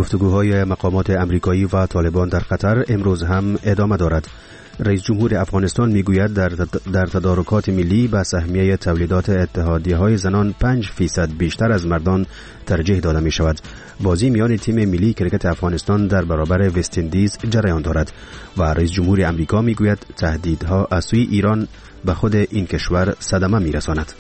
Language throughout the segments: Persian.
گفتگوهای مقامات امریکایی و طالبان در قطر امروز هم ادامه دارد. رئیس جمهور افغانستان میگوید در تدارکات ملی به سهمیه تولیدات اتحادیه‌های زنان 5% بیشتر از مردان ترجیح داده می شود. بازی میان تیم ملی کرکت افغانستان در برابر وست اندیز جریان دارد و رئیس جمهور امریکا میگوید تهدیدها از سوی ایران به خود این کشور صدمه میرساند.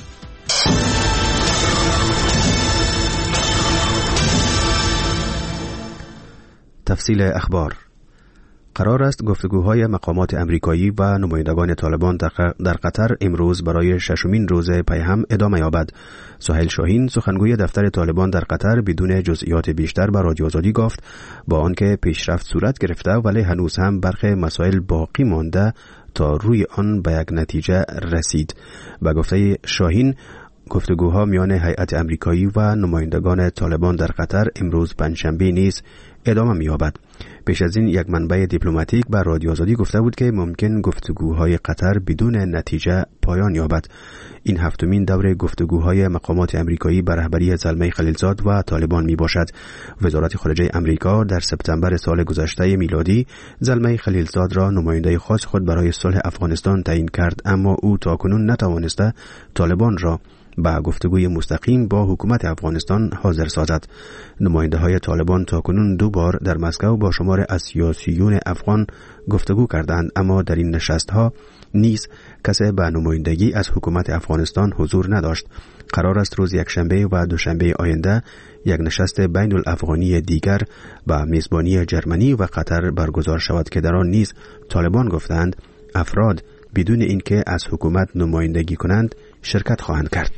تفصیل اخبار. قرار است گفتگوهای مقامات امریکایی و نمایندگان طالبان در قطر امروز برای ششمین روز پی هم ادامه یابد. سهیل شاهین سخنگوی دفتر طالبان در قطر بدون جزئیات بیشتر به رادیو آزادی گفت با آنکه پیشرفت صورت گرفته ولی هنوز هم برخی مسائل باقی مانده تا روی آن به یک نتیجه رسید. به گفته شاهین گفتگوها میان هیئت امریکایی و نمایندگان طالبان در قطر امروز پنجشنبه نیز ادامه می‌یابد. پیش از این یک منبع دیپلماتیک به رادیو آزادی گفته بود که ممکن گفتگوهای قطر بدون نتیجه پایان یابد. این هفتمین دور گفتگوهای مقامات امریکایی به رهبری زلمه خلیلزاد و طالبان می باشد. وزارت خارجه امریکا در سپتامبر سال گذشته میلادی زلمه خلیلزاد را نماینده خاص خود برای صلح افغانستان تعیین کرد، اما او تاکنون نتوانسته طالبان را با گفتگوی مستقیم با حکومت افغانستان حاضر سازد. نماینده های طالبان تاکنون 2 بار در مسکو با شمار از سیاسیون افغان گفتگو کردند، اما در این نشست ها نیز کسی به نمایندگی از حکومت افغانستان حضور نداشت. قرار است روز یکشنبه و دوشنبه آینده یک نشست بین الافغانی دیگر با میزبانی جرمنی و قطر برگزار شود که در آن نیز طالبان گفتند افراد بدون اینکه از حکومت نمایندگی کنند شرکت خواهند کرد.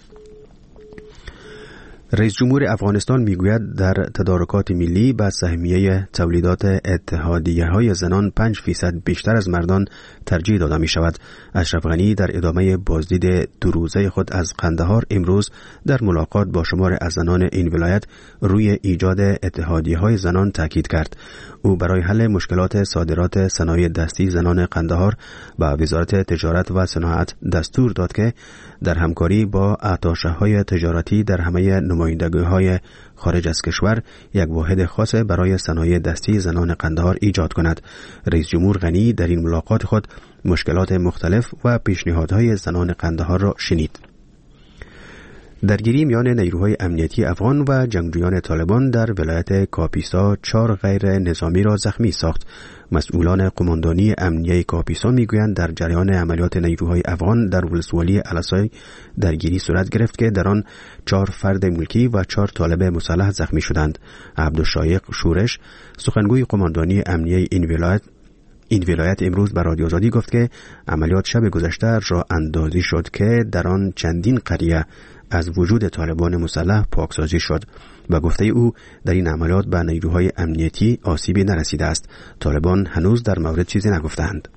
رئیس جمهور افغانستان میگوید در تدارکات ملی به سهمیه تولیدات اتحادیه‌های زنان 5% بیشتر از مردان ترجیح داده می شود. اشرف غنی در ادامه بازدید 2 روزه خود از قندهار امروز در ملاقات با شمار از زنان این ولایت روی ایجاد اتحادیه‌های زنان تاکید کرد. او برای حل مشکلات صادرات صنایع دستی زنان قندهار به وزارت تجارت و صنعت دستور داد که در همکاری با اتاشه‌های تجارتی در همه نمایندگی‌های خارج از کشور یک واحد خاص برای صنایع دستی زنان قندهار ایجاد کند. رئیس جمهور غنی در این ملاقات خود مشکلات مختلف و پیشنهادهای زنان قندهار را شنید. درگیری میان نیروهای امنیتی افغان و جنگجویان طالبان در ولایت کاپیسا 4 غیر نظامی را زخمی ساخت. مسئولان قماندانی امنیه کاپیسا میگویند در جریان عملیات نیروهای افغان در ولسوالی الاسای درگیری صورت گرفت که در آن 4 فرد ملکی و 4 طالب مسلح زخمی شدند. عبدالشایق شورش سخنگوی قماندانی امنیه این ولایت امروز به رادیو آزادی گفت که عملیات شب گذشته را اندازی شد که در آن چندین قریه از وجود طالبان مسلح پاکسازی شد. و گفته او در این عملیات به نیروهای امنیتی آسیبی نرسیده است. طالبان هنوز در مورد چیزی نگفتند.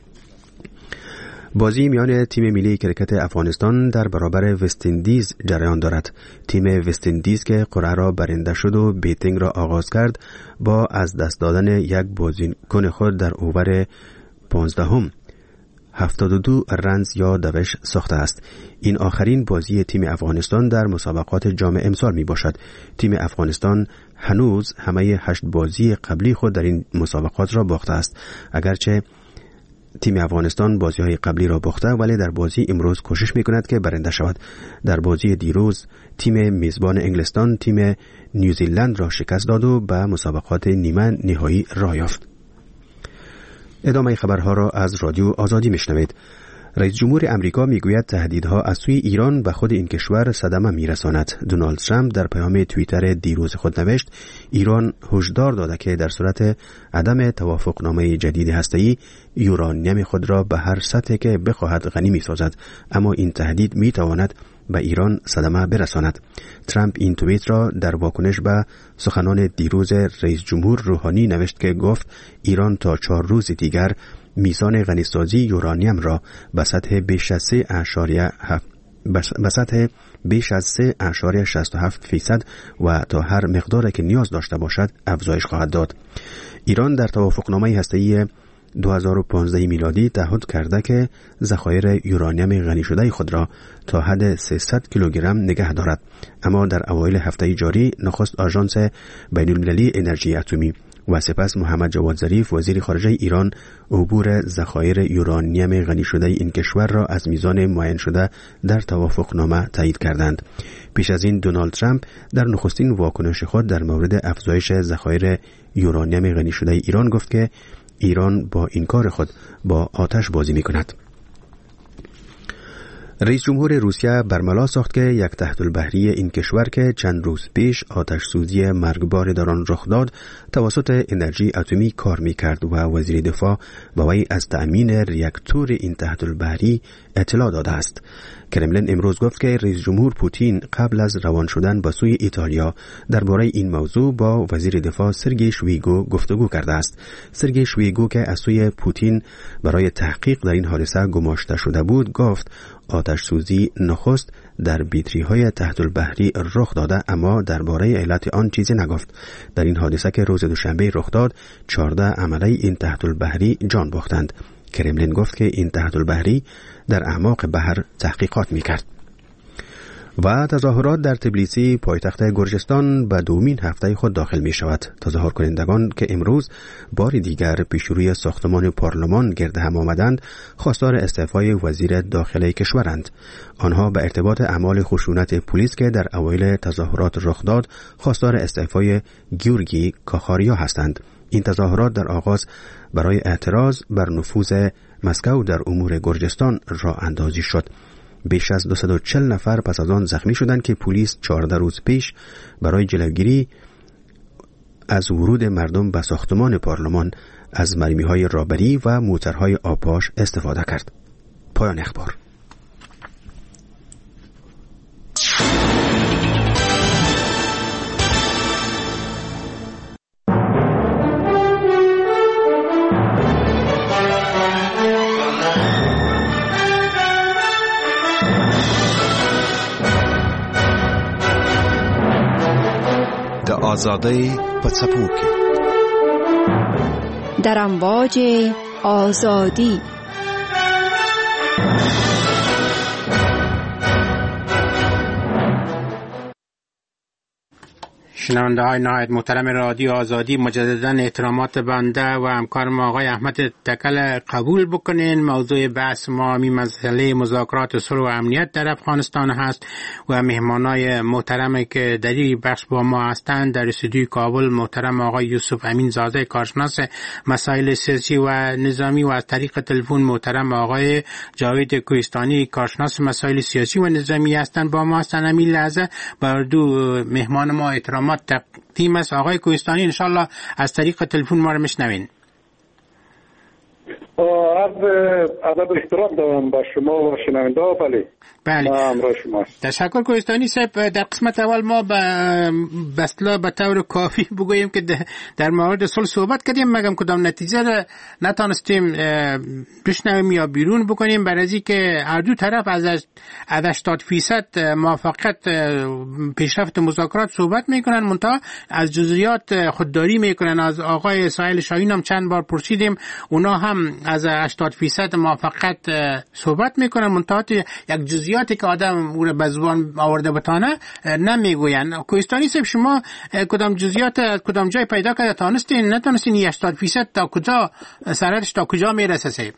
بازی میان تیم ملی کرکت افغانستان در برابر وست اندیز جریان دارد. تیم وست اندیز که قرعه را برنده شد و بیتینگ را آغاز کرد با از دست دادن یک بازیکن خود در اوور 15 72 رنز یا دوش ساخته است. این آخرین بازی تیم افغانستان در مسابقات جام امسال می باشد. تیم افغانستان هنوز همه 8 بازی قبلی خود در این مسابقات را باخته است. اگرچه تیم افغانستان بازی‌های قبلی را باخته ولی در بازی امروز کوشش می‌کند که برنده شود. در بازی دیروز تیم میزبان انگلستان تیم نیوزیلند را شکست داد و به مسابقات نیمه نهایی راه یافت. ادامه خبرها را از رادیو آزادی میشنوید. رئیس جمهور امریکا میگوید تهدیدها از سوی ایران به خود این کشور صدمه میرساند. دونالد ترامپ در پیام توییتر دیروز خود نوشت ایران هشدار داده که در صورت عدم توافقنامه جدید هسته‌ای یورانیم خود را به هر سطحی که بخواهد غنی میسازد، اما این تهدید میتواند به ایران صدمه برساند. ترامپ این توییت را در واکنش به سخنان دیروز رئیس جمهور روحانی نوشت که گفت ایران تا 4 روز دیگر میزان غنیسازی یورانیم را به سطح بیش از 3.67% و تا هر مقداری که نیاز داشته باشد افزایش خواهد داد. ایران در توافقنامه هسته‌ای 2015 میلادی تعهد کرده که ذخایر یورانیم غنی شده خود را تا حد 300 کیلوگرم نگه دارد، اما در اوایل هفته جاری نخست آژانس بین‌المللی انرژی اتمی و سپس محمد جواد ظریف وزیر خارجه ایران عبور ذخایر یورانیم غنی شده این کشور را از میزان معین شده در توافقنامه تایید کردند. پیش از این دونالد ترامپ در نخستین واکنش خود در مورد افزایش ذخایر یورانیم غنی شده ایران گفت که ایران با این کار خود با آتش بازی می کند. رئیس جمهور روسیه برملا ساخت که یک تحت البحری این کشور که چند روز پیش آتش سوزی مرگبار در آن رخ داد توسط انرژی اتمی کار می‌کرد و وزیر دفاع به وی از تأمین ریاکتور این تحت البحری اطلاع داده است. کرملین امروز گفت که رئیس جمهور پوتین قبل از روان شدن به سوی ایتالیا درباره این موضوع با وزیر دفاع سرگئی شویگو گفتگو کرده است. سرگئی شویگو که از سوی پوتین برای تحقیق در این حادثه گماشته شده بود گفت آتش سوزی نخست در بیتری‌های تحت البحری رخ داده، اما درباره علت آن چیزی نگفت. در این حادثه که روز دوشنبه رخ داد 14 عمله این تحت البحری جان باختند. کرملین گفت که این تحت البحری در اعماق بحر تحقیقات می‌کرد. و تظاهرات در تبلیسی پایتخت گرجستان به دومین هفته خود داخل می شود. تظاهر کنندگان که امروز بار دیگر پیش روی ساختمان پارلمان گرد هم آمدند خواستار استعفای وزیر داخلی کشورند. آنها به ارتباط اعمال خشونت پلیس که در اوایل تظاهرات رخ داد خواستار استعفای گیورگی کاخاریا هستند. این تظاهرات در آغاز برای اعتراض بر نفوذ مسکو در امور گرجستان راه اندازی شد. بیش از 240 نفر پس از آن زخمی شدند که پلیس 14 روز پیش برای جلوگیری از ورود مردم به ساختمان پارلمان از مرمی‌های رابری و موترهای آبپاش استفاده کرد. پایان اخبار. آزادی پڅپوکي در امواج آزادی. شنونده های نهایت محترم رادیو آزادی، مجددا احترامات بنده و همکارم آقای احمد تکل قبول بکنین. موضوع بحث ما مسئله مذاکرات صلح و امنیت در افغانستان هست و مهمانای محترمی که در این بخش با ما هستند در استودیوی کابل محترم آقای یوسف امین زاده کارشناس مسائل سیاسی و نظامی و از طریق تلفن محترم آقای جاوید کوهستانی کارشناس مسائل سیاسی و نظامی هستند با ما هستند. همین لحظه بر دو مهمان ما احترامات تقدیم است. آقای کوهستانی انشالله از طریق تلفن ما رو میشنوین. ادب احترام دارم با شما و شنونده ها. بله همراه شما. تشکر کوهستانی صاحب. در قسمت اول ما به طور کافی بگوییم که در مورد صلح صحبت کردیم، مگم کدام نتیجه را نتانستیم بشنویم یا بیرون بکنیم، برای از اینکه هر دو طرف از 80% موافقت پیشرفت مذاکرات صحبت میکنن، منتها از جزئیات خودداری میکنن. از آقای سهیل شاهین هم چند بار پرسیدیم، اونا هم از 80% موافقت صحبت میکنن، منتها یک جزئیاتی که آدم او را به زبان آورده بتانه نمیگوین. کوهستانی صاحب شما کدام جزئیات از کدام جای پیدا کرده تانستین نتانستین 80% تا کجا سرعتش تا کجا میرسه صاحب؟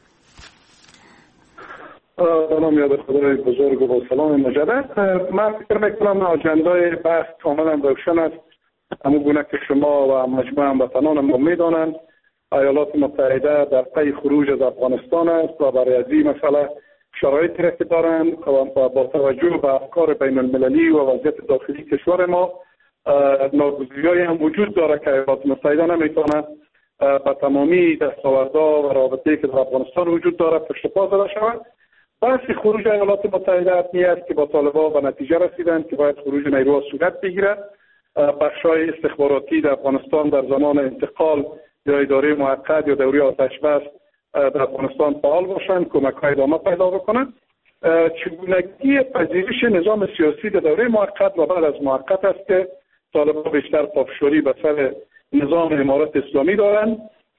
سلام یاد خدای بزرگ و سلام مجدد. من فکر میکنم اجندای بحث کاملا روشن است. همون گونه که شما و مجموعه هموطنان ما میدانند ایالات متحده در پی خروج از افغانستان است و برای این مسئله شرایطی را که دارند و با توجه به افکار بین المللی و وضعیت داخلی کشور ما ناگزیری هم وجود داره که ایالات متحده نمیتواند به تمامی دستاوردها و رابطه‌ای که در افغانستان وجود داره پشت پا زده شود. بحث خروج ایالات متحده حتمی است که با طالبان به نتیجه رسیدند که باید خروج نیروها صورت بگیرد. بخش‌های استخباراتی در افغانستان در زمان انتقال یا اداره موقت یا دوره آتش بس در افغانستان فعال باشند، کمک‌های ادامه پیدا بکنند. چگونگی پذیرش نظام سیاسی در دوره موقت و بعد از موقت است که طالبان بیشتر پافشاری به سر نظام امارت اسلامی دارند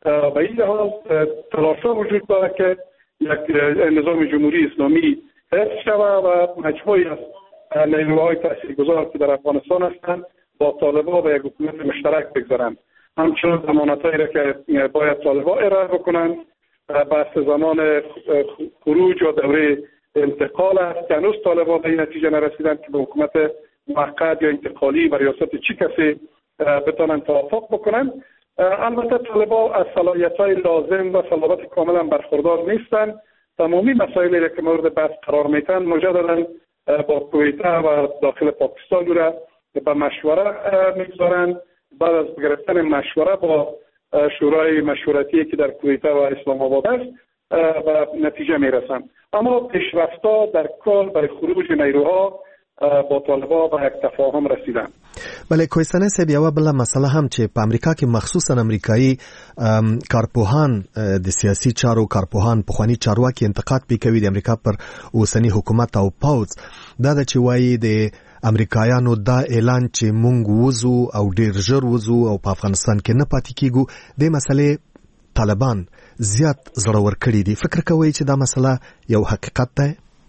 به این لحاظ تلاش‌ها وجود دارد که یک نظام جمهوری اسلامی حفظ شود و مجموعی از نیروهای تاثیرگذار که در افغانستان هستند با طالبان به یک حکومت مشترک بگذارند. همچنین ضمانت‌هایی را که باید طالبان ارائه بکنند بحث زمان خروج و دوره انتقال است که هنوز طالبان به این نتیجه نرسیدند که به حکومت موقت یا انتقالی و ریاست چی کسی بتوانند توافق بکنند. البته طالبان از صلاحیت‌های لازم و صلابت کاملا برخوردار نیستند. تمامی مسائلی که مورد بحث قرار می‌گیرند مجددا با کویت و داخل پاکستان را به مشوره می‌گذارند. بعد از گرفتن مشوره با شورای مشورتی که در کویت و اسلام آباد است و نتیجه می‌رسند. اما پیشرفت‌ها در کار برای خروج نیروها با طالبان به یک تفاهم رسیدن. بله کوهستاني صاحب یوه بله مسله هم چې په امریکا کې مخصوصا امریکایي کارپوهان د سیاسي چارو کارپوهان پخوانی چارواکي انتقاد کوي د امریکا پر اوسنی حکومت او پوز دا چې وایي د امریکایانو دا اعلان چې مونږ وځو او ډیر ژر وځو او په افغانستان کې نه پاتې کیږو د مسلې طالبان زیات زړور کړي دي. فکر کوي چې دا مسله یو حقیقت ده؟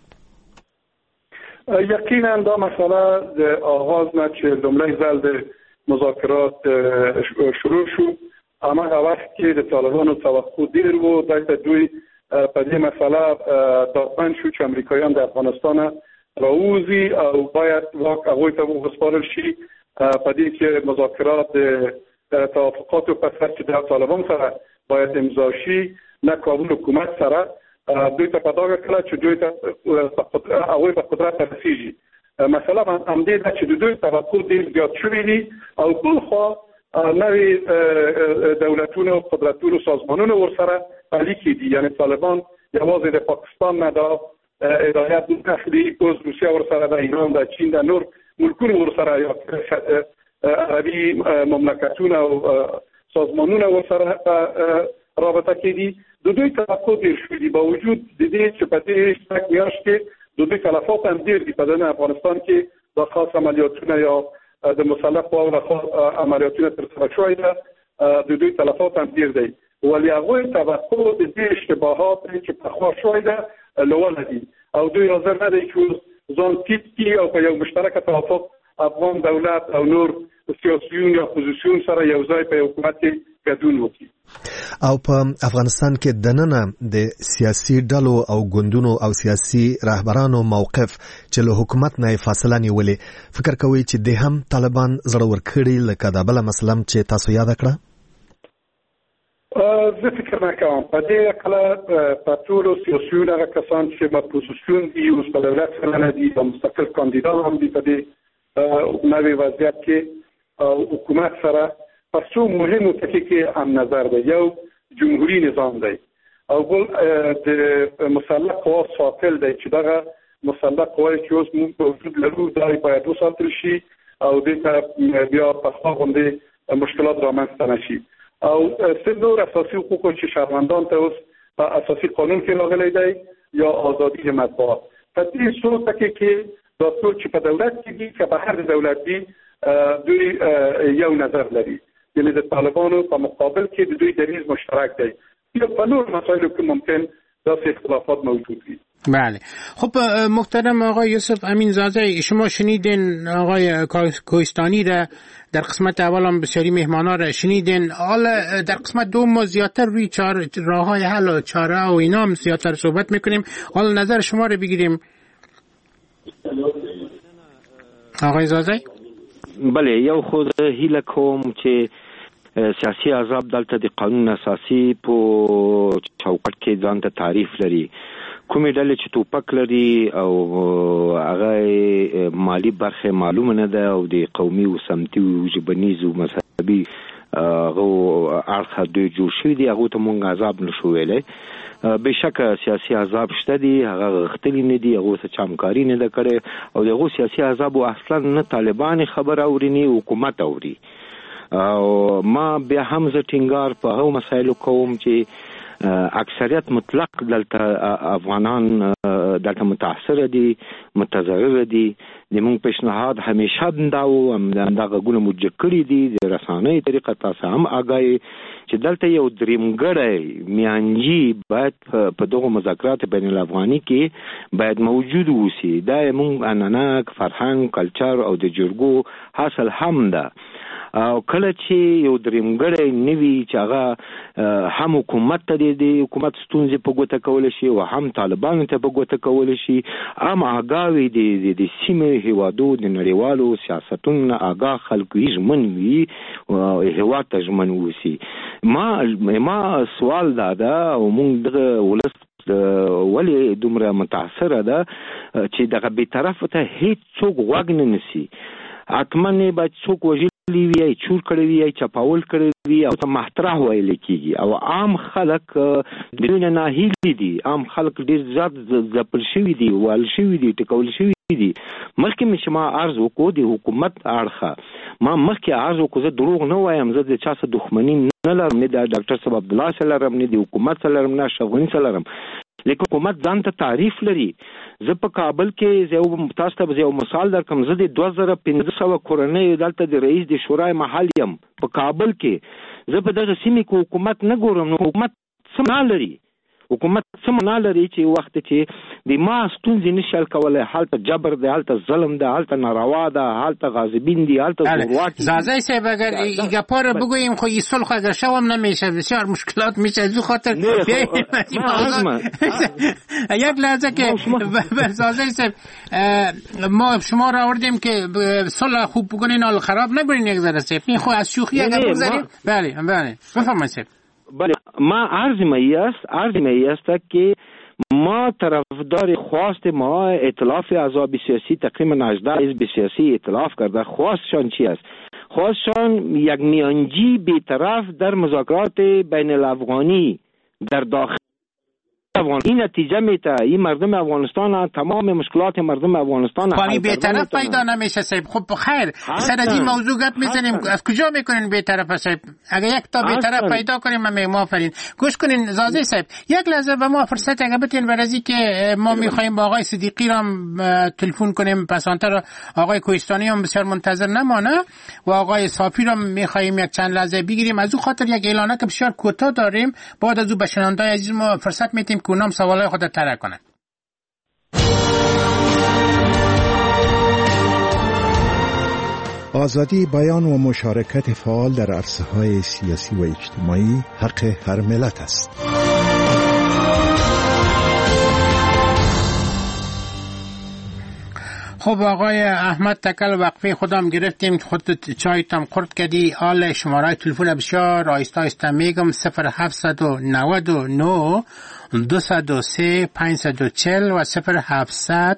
یقینا دا مسئله د آغاز نه چې لومړی ځل د مذاکرات شروع شو هغه وخت کې د طالبانو توقع ډیر و د دوی په دې مسله داپن شو چې امریکایان د افغانستان راوځي او باید واک هغه ته وسپارل شي په دې کې مذاکرات د توافقاتو په سر چې د طالبان سره باید امضا شي نه کابل حکومت سره دوی ته په داګه کله چې دوی ته هغه په قدرت رسیږي. مثلا هم دې چې دوی توقع ډیر زیات شوی دي او بل خو نوې دولتونه او قدرتونو سازمانونو ورسره اړیکې دي. یعنی طالبان یوازې د پاکستان نه دا هدایت نه اخلي، اوس روسیه ورسره د ایران د چین د نور ملکونو ورسره یا عربي مملکتونه او سازمانونه ورسره رابطه کې دي. د دوی توقع ډیر شوی دي با وجود د دې چې په دې شک میاشت کې د دوی تلفات هم ډیر دي. په دنیا افغانستان کې د خاص عملیاتونه یا د مسلح قواو له عملیاتونه ترسره شوی ده د دوی تلفات هم ډیر دي ولی هغوی توقع د دې اشتباهات چې پخوا شوی ده لوړ دي او دوی حاضر نه دي چې ځان ټیټ کړي او په یو مشترک توافق افغان دولت او نور سیاسيون یا اپوزیسیون سره یو ځای په حکومت کې ګډون وکړي. او په افغانستان کې دننه د سیاسي ډلو او ګوندونو او سیاسي رهبرانو موقف چې له حکومت نه فاصله نیولې، فکر کوي چې د هم طالبان زړور کړي لکه دا بل مسله چې تاسو یاد کړه؟ زه فکر نه کوم په دې کله په ټولو سیاسيون هغه کسان چې په پوزیشن دي او په دولت سره نه دي او مستقل کاندیدان هم دي په دې نوې وضعیت کې حکومت سره پس مهمو ټکي کې هم نظر دی. یو جمهوریت نظام دی او بل د مسلح قوا ساتل دی چې دغه مسلح قوا چې اوس موږ په وجود لرو دا باید وساتل شي او د بیا په خپل باندې مشکلات رامنځته نشي او څلور اساسي حقوق چې شهروندان ته اوس په اساسي قانون کې راغلي دی یا ازادي مطبوعات په دې صورت کې دا ټول چې په دولت کې دي که په هر دولت دي دوی یو نظر لري. یعنی د طالبانو په مقابل کې د دوی دریز مشترک دی. یا په نور مسائلو کې ممکن داسې اختلافات موجود وي. بله. خب محترم آقای یوسف امینزاده، شما شنیدین آقای کوهستانی را در قسمت اول هم بسیاری مهمانا را شنیدین. حالا در قسمت دوم ما زیادتر روی راه‌های حل و چاره و اینا هم زیادتر صحبت میکنیم. حالا نظر شما را بگیریم آقای زاده. بله، یو خود هیله کوم چې سیاسي عذاب دلته د قانون اساسي په چوکاټ کې ځان ته تعریف لري. کومې ډلې چې توپک لري او هغه مالی برخه معلومه نه ده او د قومي او سمتي او ژبنیز او مذهبي هغه اړخ دوی جوړ شوي دي، هغه ته مونږ عذاب نشو ویلی. بشکه سیاسي عذاب شته دي، هغه غختلی نه دي، هغه څه چمکاری نه ده کړې او دغه سیاسي عذاب اصلا نه طالبان خبر اوري نه حکومت اوري. او ما بیا هم زه ټینګار په هغو مسایلو کوم چې اکثریت مطلق دلته افغانان دلته متاثر دي، متضرر دي. د موږ پیشنهاد همیشه دا و دا غوونه موجه کړی دي د رسانۍ طریقه تاسو هم آگاهی چې دلته یو دریمګړی میانجی باید په دغه مذاکرات بین الافغاني کې باید موجود وسی دا موږ اناناک فرهنګ کلچر او د جرګو حاصل هم ده او کله چې یو دریمګړی نوي چې هغه هم حکومت ته د حکومت ستونزې په ګوته کول شي او هم طالبانو ته په ګوته کول شي هم آگاهي د سیمې هیوادو د نړیوالو سیاستونو آگاه خلک یې ژمن وي او هیواد ته ژمن وسی ما سوال دا او موږ دغه ولس ولې دومره متاثره ده چې دغه بیطرف ته هیڅ څوک غوږ نه نیسي اتمنې باید څوک وژلي وي چور کړی وي چپاول کړی وي او ته محترم ویل کیږي او عام خلک بدون ناهیلي دي عام خلک ډیر زیات ځپل شوي دي وال شوي دي ټکول شوي دي مخکې مې ما عرض وکړو د حکومت اړخه ما مخکې عرض وکړو زه دروغ نه وایم زه د چا سره دښمني نه لرم نه د ډاکټر صاحب عبدالله سره لرم نه د حکومت سره لرم نه اشرف سره لرم لیکن حکومت ځان ته تعریف لري زه په کابل کې یو تاسو ته یو مثال درکم زه د 2500 کورنۍ دلته د رئیس د شورای محل یم په کابل کې زه په دغه سیمه کې حکومت نه ګورم نو حکومت څه نه لري حکومت څه نه لري چې وخت چې د ما ستونزې نشل کولای حالت جبر ده حالت ظلم ده حالت ناروا ده حالت غاضبین دي حالت زورواکی زازای صاحب اگر ایگه پاره بگوییم خو این صلح اگر شوم نمیشه بسیار مشکلات میشه از خاطر یک لحظه که زازای صاحب ما شما را آوردیم که صلح خوب بکنین حال خراب نبرین یک ذره صاحب این خو از شوخی اگر بگذاریم بله بفرمایید صاحب بله ما عرض می است که ما طرفدار خواست ما ائتلاف احزاب سیاسی تقریبا 18 حزب سیاسی ائتلاف کرده خواستشان چی است خواستشان یک میانجی بی‌طرف در مذاکرات بین الافغانی در داخل این نتیجه میده این مردم افغانستان تمام مشکلات مردم افغانستان خالی بی‌طرف پیدا نمیشه صاحب خب خیر سر از این موضوع گپ میزنیم از کجا میکنین بی‌طرف صاحب اگه یک تا بی‌طرف پیدا کنیم ما آفرین گوش کنین زازی صاحب یک لحظه به ما فرصت اگه بتین برازی که ما میخوایم با آقای صدیقی را تلفن کنیم پسانتر آقای کوهستانی هم بسیار منتظر نمانه و آقای صافی را میخوایم یک چند لحظه بگیریم از اون خاطر یک اعلانه که بسیار کوتاه داریم بعد از اون به شنونده‌های عزیز ما فرصت میتیم که اونم سوالای خود طرح کنن. آزادی بیان و مشارکت فعال در عرصه‌های سیاسی و اجتماعی حق هر ملت است. خب آقای احمد تکل وقفه خودم گرفتیم خود چایتم قرد کردی آل شماره تلفن بسیار آیسته میگم 0799 203 540 و 0700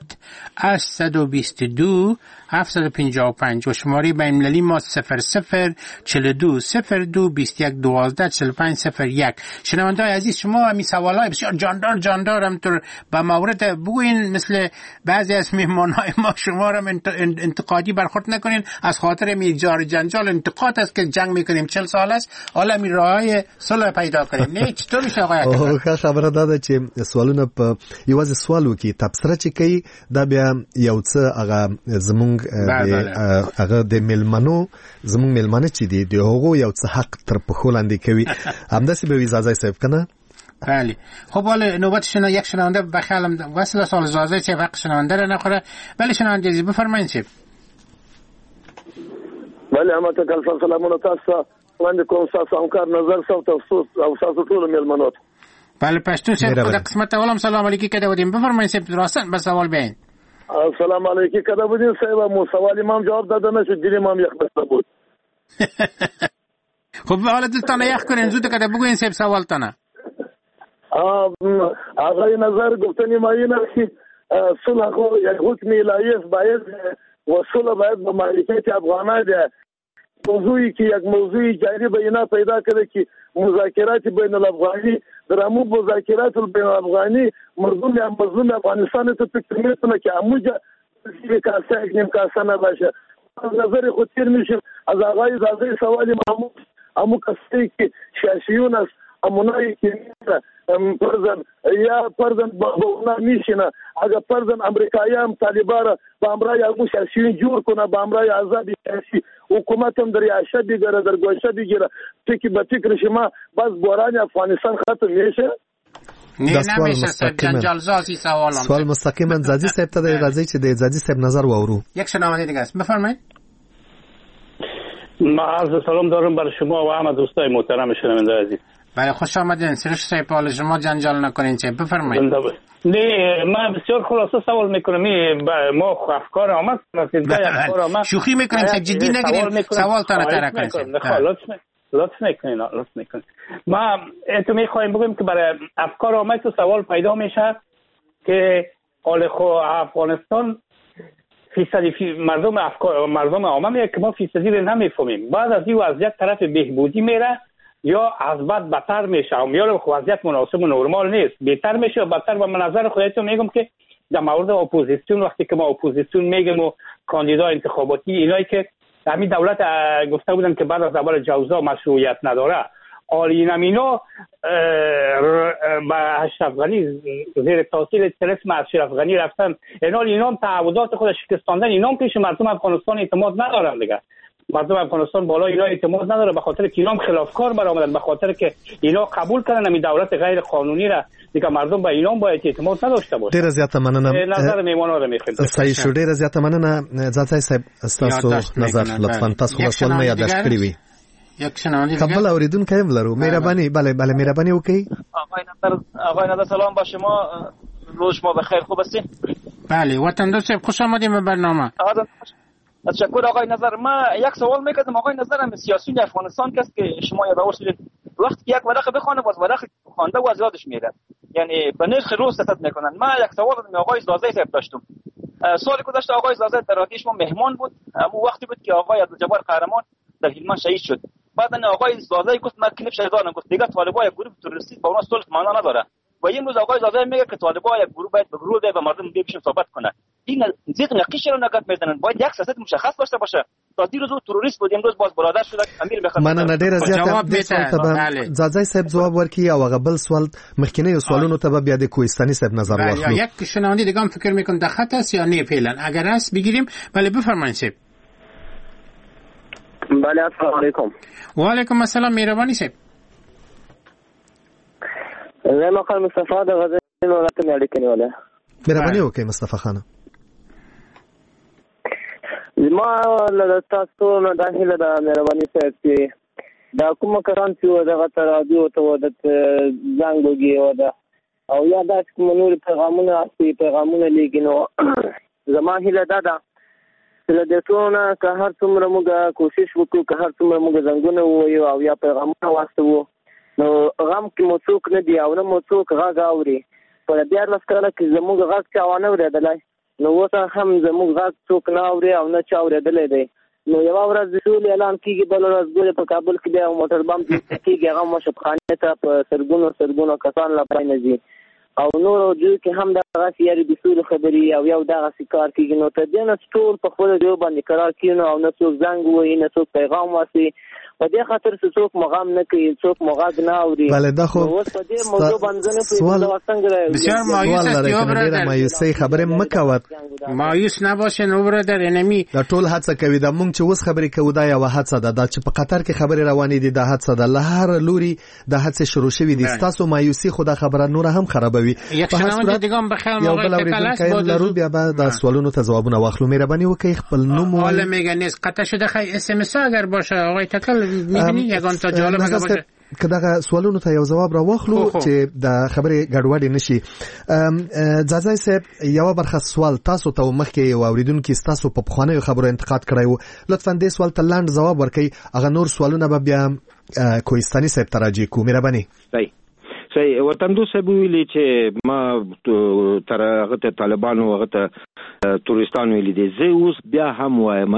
822 755 و شماره بین المللی ما 00 42 02 21 12 45 01. شنونده‌های عزیز شما همین سوالای بسیار جاندار همطور به مورد بگوین مثل بعضی از مهمانهای ما شما را انتقادی برخورد نکنین از خاطر میجار جنجال انتقاد است که جنگ میکنیم 40 سال است حالا می راههای صلح پیدا کنیم نه چطور میشه آقای اکبر خبره ده چې سوالونه په یوازې سوال وکي تبصره چې کوي دا بیا یو څه هغه زمونږ هغه د ملمنو زمونږ ملمنه چې دی د هغو یو څه حق تر پښو لاندې کوي همداسې به وي زازای صاحب کنه بله خب حالا نوبت شما یک شنونده بخیالم وصل سال زازای چه وقت شنونده را نخوره بله شنونده عزیز بفرمایید چه بله احمد تکل سلامونه تاسو وړاندې کوم تاسو همکار نظر صاحب تاسو او تاسو ټول ملمنو بله پښتو صاحب خدا قسمت اولم سلام علیکم کده ودیم بفرمایید صاحب راستن به سوال بیاین السلام علیکم کده ودیم صاحب مو سوال امام جواب داده نشد دیدم امام یک بسته بود خب حالا دلتان یخ کنین زود کده بگوین صاحب سوال تانه آقای نظر گفتنی ما این است که صلح خو یک حکم الهی است باید و صلح باید به مملکت افغانستان ده موضوعی که یک موضوعی جاری بینا پیدا کرده که مذاکرات بین الافغانی در امو مذاکرات بین الافغانی مردم افغانستان تو فکر میکنه که اموجا کاسه یک نیم کاسه نباشه از نظر خود تیر میشیم از آقای زازی سوالی امو کسی که سیاسیون است امونای که فرزن یا فرزن با اونا میشینه اگر فرزن امریکایی هم طالبان با امرای ارگو سیاسی جور کنه با امرای آزادی سیاسی حکومت هم در عشه بگیره در گوشه بگیره تکی به تک شما باز بحران افغانستان ختم میشه. نه نمیشه جنجال زازی سوال مستقیما زادی صاحب ته د غزي چې د زادی صاحب نظر وورو. یک شنونده دیگه است بفرمایید. ما عرض سلام دارم برای شما و همه دوستای محترم شنونده عزیز. بله خوش آمدین. سرش صاحب حال شما جنجال نکنین چه بفرمایید. نه من بسیار خلاصه سوال میکنم. ما افکار آمد شوخی میکنیم چه جدی نگیریم سوال تا ترک کنیم. لطف میکنین. ما تو میخوایم بگیم که برای افکار آمد تو سوال پیدا میشه که حال خو افغانستان فیصدی مردم عامه که ما فیصدی رو نمیفهمیم. بعد از این وضعیت طرف بهبودی میره یا از بد بدتر میشه و میاره وضعیت مناسب و نرمال نیست، بهتر میشه و بدتر. و من نظر خودتون میگم که در مورد اپوزیسیون وقتی که ما اپوزیسیون میگیم و کاندیدا انتخاباتی اینایی که همین دولت گفته بودن که بعد از اول جوزا مشروعیت نداره، آلی نمینا با اشرف غنی زیر تاثیر طلسم اشرف غنی رفتن، اینا هم تعهدات خود شکستاندن، اینا هم پیش مردم افغانستان اعتماد ندارن دیگه. مردم افغانستان بالا اینا اعتماد نداره به خاطر که اینا هم خلافکار برآمدن، به خاطر که اینا قبول کردن همین دولت غیر قانونی را دیگه. مردم با اینا هم باید اعتماد نداشته باشه. ډیر زیاته مننه. نظر میمونا رو میخوام. صحیح شو. ډیر زیاته مننه. ځای صاحب تاسو نظر لطفا تاسو خپل نه یاداش کړی وي. یک شنونده قبل اوریدونکو هم لرو. مهربانی بله مهربانی وکړئ. آقای نظر سلام با شما. روز شما بخیر، خوب هستین؟ بله وطن دوست خوش آمدید به برنامه. تشکر آقای نظر. ما یک سوال میکردم آقای نظر، هم سیاسیون افغانستان کس که شما یادآورید وقتی یک ورقه بخونه باز ورقه خوانده و از یادش میره، یعنی به نرخ روز ستت میکنن. ما یک سوال از آقای زازی صاحب داشتم. سال گذشته آقای زازی در رادیو شما مهمان بود، اون وقتی بود که آقای عبدالجبار قهرمان در هلمند شهید شد. بعد آقای زازی گفت من کلیپ شهیدان گفت دیگه طالبان یک گروه تروریستی با اون صلح معنا نداره. و این روز آقای زازی میگه که طالبان یک گروه باید به گروه به مردم بشین صحبت کنه. این زیت نقیش رو نگات میزنن، باید یک سیاست مشخص داشته باشه. تا دیروز تروریست بود، امروز باز برادر شد امیر بخواد. من نه ډیر زیات زازی صاحب جواب ورکړي او غبل سوال مخکینه سوالونو ته بیا د کوهستاني صاحب نظر واخلو. یک شنونده دیگه هم فکر میکنم د خط است یا نه فعلا اگر است بگیریم. بله بفرمایید صاحب. بله السلام علیکم. و علیکم السلام. مهربانی صاحب. زه مقام مصطفی د غزنی ولایت نه اړیکې نیولې. مهرباني وکړئ مصطفی خان. ما له تاسو نه داخله د مهرباني صاحب چې دا کومه کاران چې دغه ترادیو ته ودت زنګ وګي ودا او یا دا کوم نور پیغامونه لیکینو زما هیله دا چې د ټولنه که هر څومره موږ کوشش وکړو، که هر څومره موږ زنګونه ووایو او یا پیغامونه واستوو، نو غم کې مو څوک نه دی او نه مو څوک غږ اوري. په 14 کاله کې زموږ غږ چا ونه اورېدلی، نو اوس هم زموږ غږ څوک نه اوري او نه چا اورېدلی دی. نو یوه ورځ د سولې اعلان کېږي، بله ورځ ګورې په کابل کې بیا موټر بم کېږي، هغه مشرخانې ته په سرګونو کسان لپاره نه ځي او نور جو کې هم دغسې یاري د سولې خبرې او یو دغسې کار کېږي. نو تر دې نه ټول په خپله ژبه باندې قرار کېنو او نه څوک زنګ ووایي نه څوک پیغام واسي. په دې خاطر چې څوک مغام نه کوي، څوک مغاګ نه اوري. بله دا خو اوس په دې موضوع باندې نه پوهېږم څنګه بسیار مایوس است یو برادر. مایوسۍ خبرې مه کوه، مایوس نباشین او برادر. انمی دا ټول هڅه کوي دا مونږ چې اوس خبرې کوو دا یوه هڅه ده، دا چې په قطر کې خبرې روانې دي دا هڅه ده، له هر لوري دا هڅې شروع شوي دي. ستاسو مایوسي خو دا خبره نوره هم خرابوي. یک شنونده دیگه هم بخیر موقع تکل است لرو بیا بعد دا سوالونو ته ځوابونه واخلو. مهرباني وکړئ خپل نوم حالا میگه نیست قطع شده خی اس ام اس اگر باشه آقای تکل میبینی یگان تا جالب باشه که دغه سوالونو ته یو ځواب را واخلو چې د خبرې ګډوډي نشي. ځاځي صاحب یو برخه سوال تاسو ته مخکې یو اوریدونکو تاسو په پخوانیو خبرو انتقاد کړی وو، لطفا دې سوال ته لاند ځواب ورکړئ. هغه نور سوالونه به بیا کوهستاني صاحب ته راجع کوو. مهرباني. صحیح. وطن دوست صاحب ویلي چې ما تر هغه ته طالبانو هغه ته تورستان ویلي دي. زه اوس بیا هم وایم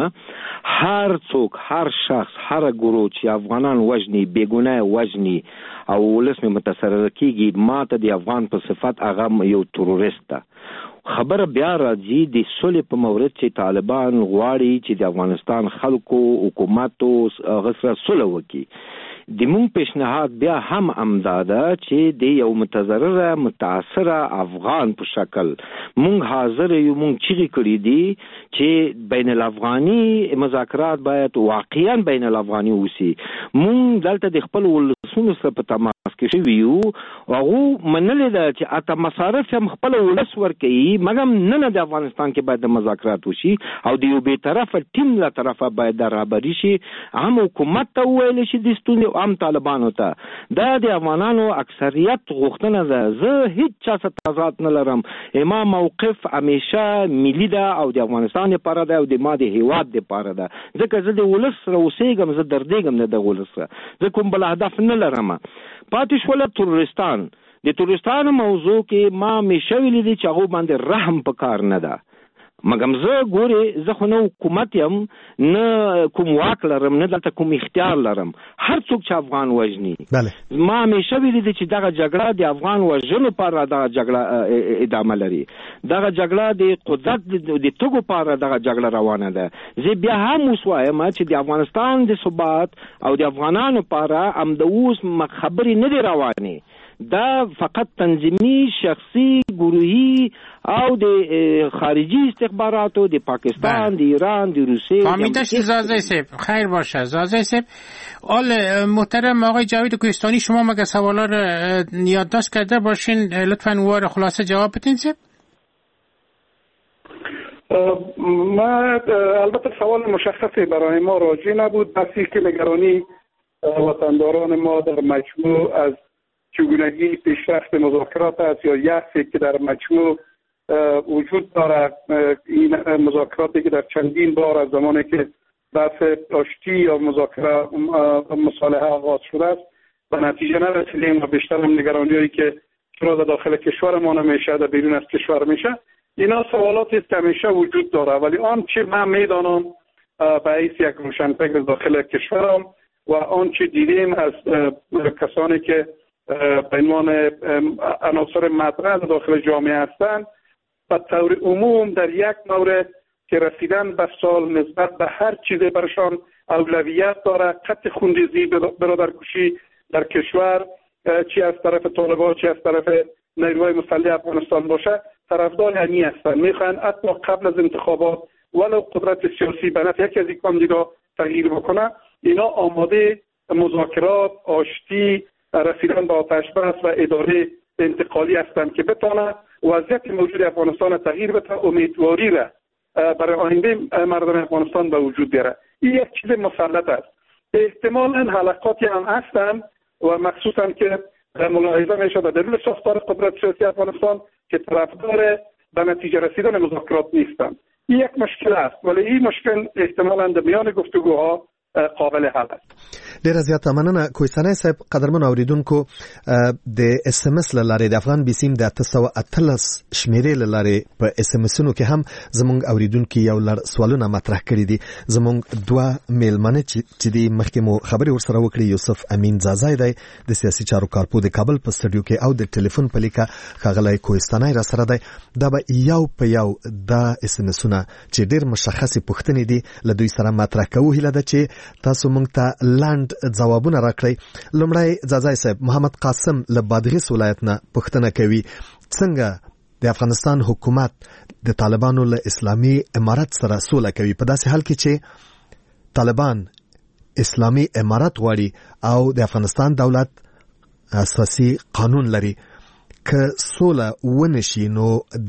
هر څوک، هر شخص، هر ګروه چې افغانان وژني، بېګناه وژني او ولس مې متصرف کیږي، ما ته د افغان په صفت هغه یو تروریست ده. خبره بیا راځي د صلح په مورد چې طالبان غواړي چې د افغانستان خلکو حکومت او هغه سره صلح وکړي. د مونږ پیشنهاد بیا هم امداده چې د یو متضرره متاثره افغان په شکل مونږ حاضر یو، مونږ چیغې کړې دي چې بین الافغاني مذاکرات باید واقعا بین الافغاني وسی. مونږ دلته د خپل ولسونو سره په تماس کې شوي یو او هغه منلې ده چې اته مصارف هم خپل ولس ورکوي، مګم نه د افغانستان کې باید د مذاکرات وشي او د یو بې طرفه ټیم له طرفه باید د رهبري شي، هم حکومت ته وویل شي د ستونزې او هم طالبانو ته. دا د افغانانو اکثریت غوښتنه ده. زه هیڅ چا سره تضاد نه لرم، ما موقف همیشه ملي ده او د افغانستان لپاره ده او د ما د هیواد لپاره ده، ځکه زه د ولس سره اوسېږم، زه دردېږم نه د ولس سره، زه کوم بل هدف نه لرم. پاتې شوله تروریستان. د تروریستانو موضوع کې ما همیشه ویلي دي چې هغو باندې رحم په کار نه ده، مګم زه ګورې زه خو نه حکومت یم، نه کوم واک لرم، نه دلته کوم اختیار لرم. هر څوک چې افغان وژني، ما همیشه ویلي دي چې دغه جګړه د افغان وژنو لپاره دغه جګړه ادامه لري، دغه جګړه د قدرت د توګو لپاره دغه جګړه روانه ده. زه بیا هم اوس وایم چې د افغانستان د ثبات او د افغانانو لپاره همد اوس خبرې نه دي روانې، دا فقط تنظیمی، شخصی، گروهی او د خارجی استخباراتو د پاکستان، د ایران، د روسیه. فهمیده شد زازه صاحب. خیر باشه زازه صاحب. آل محترم آقای جاوید کوهستانی، شما مگه سوالا رو یادداشت کرده باشین، لطفاً وار خلاصه جواب بدین صاحب. ما البته سوال مشخصی برای ما راجع نبود، بسی که نگرانی وطنداران ما در مجموع از چگونگی پیشرفت مذاکرات است یا یأسی که در مجموع وجود دارد. این مذاکراتی که در چندین بار از زمانی که بحث آشتی یا مذاکره مصالحه آغاز شده است به نتیجه نرسیدیم و بیشتر هم نگرانی‌هایی که چرا در داخل کشور ما نمیشه در بیرون از کشور میشه، اینا سوالاتی است که همیشه وجود داره. ولی آنچه من میدانم به حیث یک روشنفکر داخل کشورم و آنچه دیدیم از کسانی که به عنوان عناصر مطرح داخل جامعه هستند، به طور عموم در یک مورد که رسیدن به سال نسبت به هر چیزی برشان اولویت داره، قطع خونریزی، برادرکشی در کشور، چی از طرف طالبان چی از طرف نیروهای مسلح افغانستان باشه، طرفدار انی هستند. میخوان حتی قبل از انتخابات ولو قدرت سیاسی به نفع یکی از این کاندیدا تغییر بکنه، اینا آماده مذاکرات، آشتی، رسیدن به آتش بس و اداره انتقالی هستند که بتونه وضعیت موجود افغانستان تغییر بده، امیدواری را برای آینده مردم افغانستان به وجود بیاره. این یک چیز مسلط است. احتمالاً حلقاتی هم هستند و مخصوصاً که ملاحظه میشه در دلیل ساختار قدرت سیاسی افغانستان که طرفدار به نتیجه رسیدن مذاکرات نیستند. این یک مشکل است، ولی این مشکل احتمالاً در میان گفتگوها قابل حل است. ډیره زیاته مننه کوهستانی صاحب. قدرمن اوریدونکو، د اس ام اس لاره د افغان بیسیم د 813 شمیرې لاره په اس ام اسونو کې هم زموږ اوریدونکو یو لړ سوالونه مطرح کړي دي. زموږ دوه میلمنه چې د مخکې مو خبرې ورسره وکړي، یوسف امین زازای دی د سیاسي چارو کارپو د کابل په سټډیو کې، او د ټلیفون په لیکه ښاغلی کوهستانی را سره دی. دا به یو په یو دا اس ام اسونه چې ډیر مشخصې پوښتنې دي له دوی سره مطرح کوو. هیله ده چې تاسو موږ ته لاند ځوابونه راکړئ. لومړی زازای صاحب، محمد قاسم له بادغیس ولایت نه پوښتنه کوي، څنګه د افغانستان حکومت د طالبانو له اسلامي امارت سره سوله کوي په داسې حال کې چې طالبان اسلامي امارت غواړي او د افغانستان دولت اساسي قانون لري؟ که سوله ونشي نو د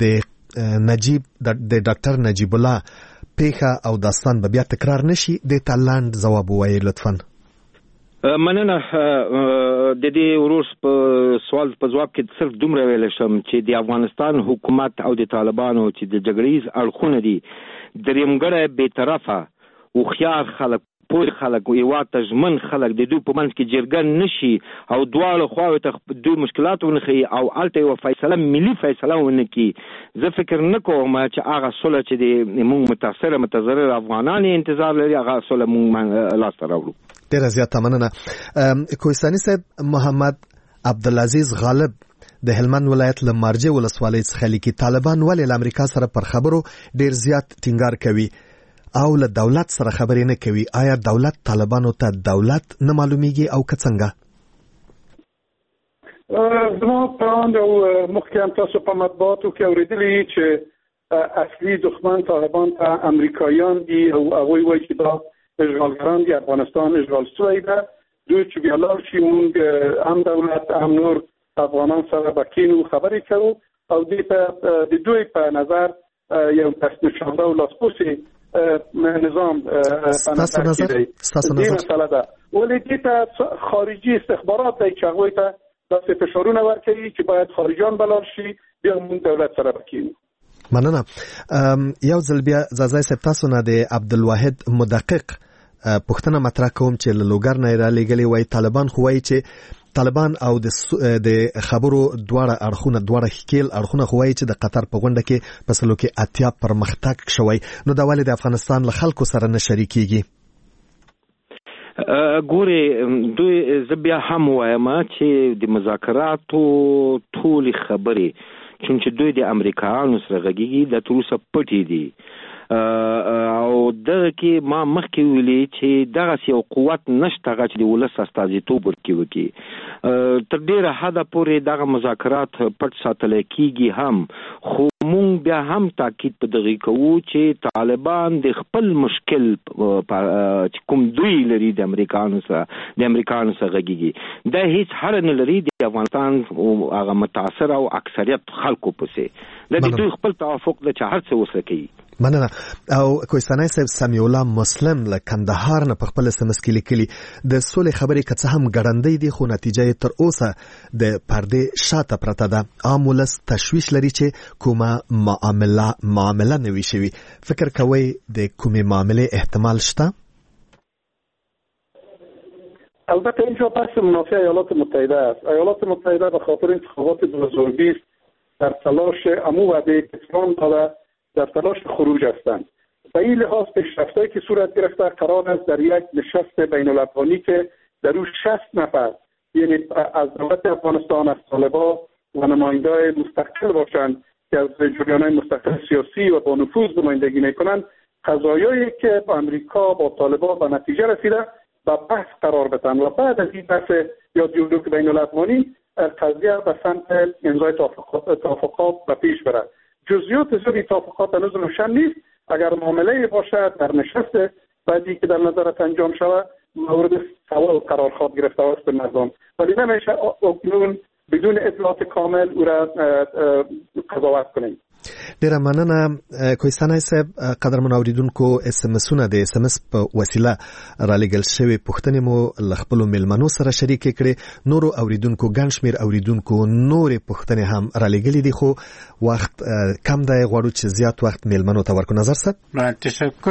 ډاکټر نجیب الله پیښه او داستان به بیا تکرار نشي. د تالاند جواب وایي لطفاً. مننه. د دې ورور په سوال په جواب کې صرف دومره ویل شم چې د افغانستان حکومت او د طالبانو چې د جګړیز اړخونه دي، درېمګړی بې طرفه هوښیار خلک، پوه خلک، هیواد ته ژمن خلک د دوی په منځ کې جرګه نشي او دواړو خواوې ته دوی مشکلات ونه ښیي او هلته یوه فیصله، ملي فیصله ونه کړي، زه فکر نه کوم چې هغه سوله چې د موږ متضرر افغانان انتظار لري هغه سوله موږ لاسته راوړو. ډیره زیاته مننه. کوهستانی صاحب، محمد عبدالعزیز غالب د هلمند ولایت له مارجه ولسوالۍ څخه لیکي، طالبان ولې له امریکا سره پر خبرو ډیر زیات ټینګار کوي او له دولت سره خبرې نه کوي. آیا دولت طالبانو ته دولت نه معلومیږي او که څنګه؟ زما پراند او مخکې تاسو په مطبوعاتو کې اوریدلی چې اصلي دښمن طالبان ته امریکایان دي او هغوی وایي چې دا اشغالګران دي، افغانستان اشغال شوی ده، دوی چې بیا لاړ شي مونږ هم دولت هم نور افغانان سره به کینو خبرې کوو او دې ته د دوی په نظر یو پسنشانده او لاسپوسي نظام ستاسو نظر دې مسله ده. ولې دې ته خارجي استخبارات دی چې هغوی ته داسې فشارونه ورکوي چې باید خارجیان بلار شي بیا مونږ دولت سره بکینو. مننه. یو ځل بیا زازای صاحب تاسو نه د عبدالواحد مدقق پوښتنه مطرح کوم چې له لوګر نه را لېږلې وای طالبان خو وایي چې طالبان او د خبرو دواړه اړخونه دواړه ښکیل اړخونه خو وایي چې د قطر په غونډه کې په سلو کې اتیا پرمختګ شوی، نو دا ولې د افغانستان له خلکو سره نه شریکېږي؟ ګوري دوی زبیا هم وایم چې د مذاکراتو ټول خبرې چې دوی د امریکایانو سره غږیږي د تروسه پټې دي او دغه کې ما مخکې ویلي چې دغه یو قوت نشته چې د ولس استازیتوب ورکوي. تر ډیره حده پورې دغه مذاکرات پټ ساتل کیږي هم، خو مونږ بیا هم تاکید په دغه کوو چې طالبان د خپل مشکل چې کوم دوی لري د امریکایانو سره غږیږي دا هیڅ حل نه لري د افغانستان هغه متاثر او اکثریت خلکو پسې د دوی خپل توافق د هر څه وسره کوي. مننه. او کوهستاني صاحب سمیع الله مسلم له کندهار نه په خپل SMS کې لیکلي د سولې خبرې که څه هم ګړندۍ دي خو نتیجه تر اوسه د پردې شاته پرته ده. عام ولس تشویش لري چې کومه معامله نه وي شوي. فکر کوئ د کومې معاملې احتمال شته؟ البته اینجا بحث منافع ایالات متحده است. ایالات متحده به خاطر انتخابات 2020 در تلاش عمو وعده کسان داده در تلاش خروج هستند. به این لحاظ پیشرفت‌هایی که صورت گرفته قرار است در یک نشست بین الاقوانی که در او 60 نفر یعنی از دولت افغانستان، از طالبان و نماینده‌های مستقل باشند که از جریان‌های مستقل سیاسی و با نفوذ نمایندگی می‌کنند، قضایایی که با امریکا با طالبان به نتیجه رسیده با بحث قرار بدن و بعد از این بحث یا دیالوگ بین الاقوانی قضیه به سمت امضای توافقات به پیش برد. جزئیات زیر توافقات هنوز روشن نیست. اگر معامله باشد در نشست بعدی که در نظرت انجام شود مورد سوال قرار خواهد گرفته است به مردم، ولی نمیشه اکنون بدون اطلاعات کامل او را قضاوت کنیم. ډیره مننه کوهستاني صاحب. قدرمن اوریدونکو SMS-ونه د SMS په وسیله را لېږل شوي پوښتنې مو له خپلو مېلمنو سره شریکې کړې. نورو اوریدونکو ګڼ شمېر اوریدونکو نورې پوښتنې هم را لېږلې دي خو وخت کم دی، غواړو چې زیات وخت مېلمنو ته ورکړو. نظر صاحب؟ تشکر.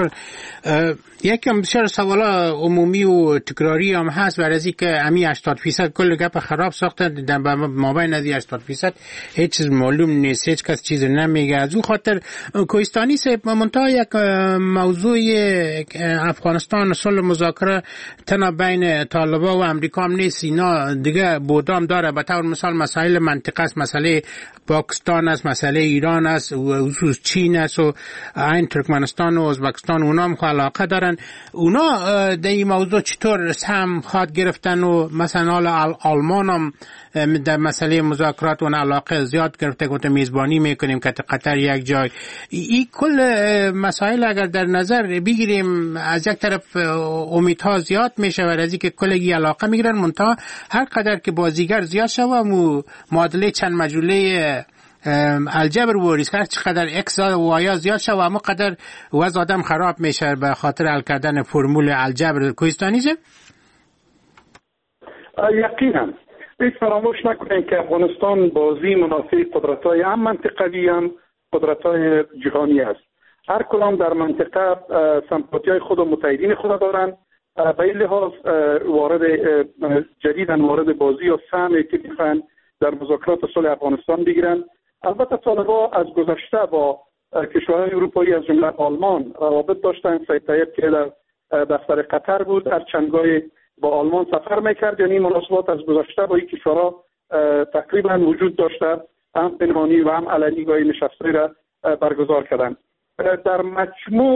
یکم بسیار سوالا عمومی و تکراری هم هست برای از اینکه امی 80% کل گپ خراب ساختن در مابین از 80% هیچ چیز معلوم نیست، هیچ کس چیز نمیگه. از اون خاطر کوهستانی صاحب منتها یک موضوع افغانستان صلح مذاکره تنها بین طالبان و امریکا هم نیست، اینا دیگه بودام داره. به طور مثال مسائل منطقه است، مسئله پاکستان است، مسئله ایران است و چین است و این ترکمنستان و ازبکستان اونا هم علاقه دارن. اونا در این موضوع چطور سهم خواهد گرفتن و مثلا آلمان هم در مسئله مذاکرات اون علاقه زیاد گرفته، گفته میزبانی میکنیم که قطر یک جای. این کل مسائل اگر در نظر بگیریم از یک طرف امیدها زیاد میشه و از اینکه کلگی علاقه میگیرن، منتها هر قدر که بازیگر زیاد شوه و معادله چند مجهوله الجبر و ریسک چقدر اکس و وایا زیاد شوه اما قدر وضع آدم خراب میشه به خاطر حل کردن فرمول الجبر. کوهستانی جه؟ یقینا هیچ فراموش نکنیم که افغانستان بازی منافع قدرت‌های هم منطقوی هم قدرت‌های جهانی است. هر کدام در منطقه سمپاتی‌های خود و متحدین خود دارند. به این لحاظ وارد بازی و سهمی که می‌خواهند در مذاکرات صلح افغانستان بگیرند. البته طالبان از گذشته با کشورهای اروپایی از جمله آلمان روابط داشتند. سید طیب که در دفتر قطر بود هر چندگاهی با آلمان سفر میکرد، یعنی مناسبات از گذشته با این کشورها تقریبا وجود داشته، هم پنهانی و هم علنی گاهی نشسته را برگزار کردند. در مجموع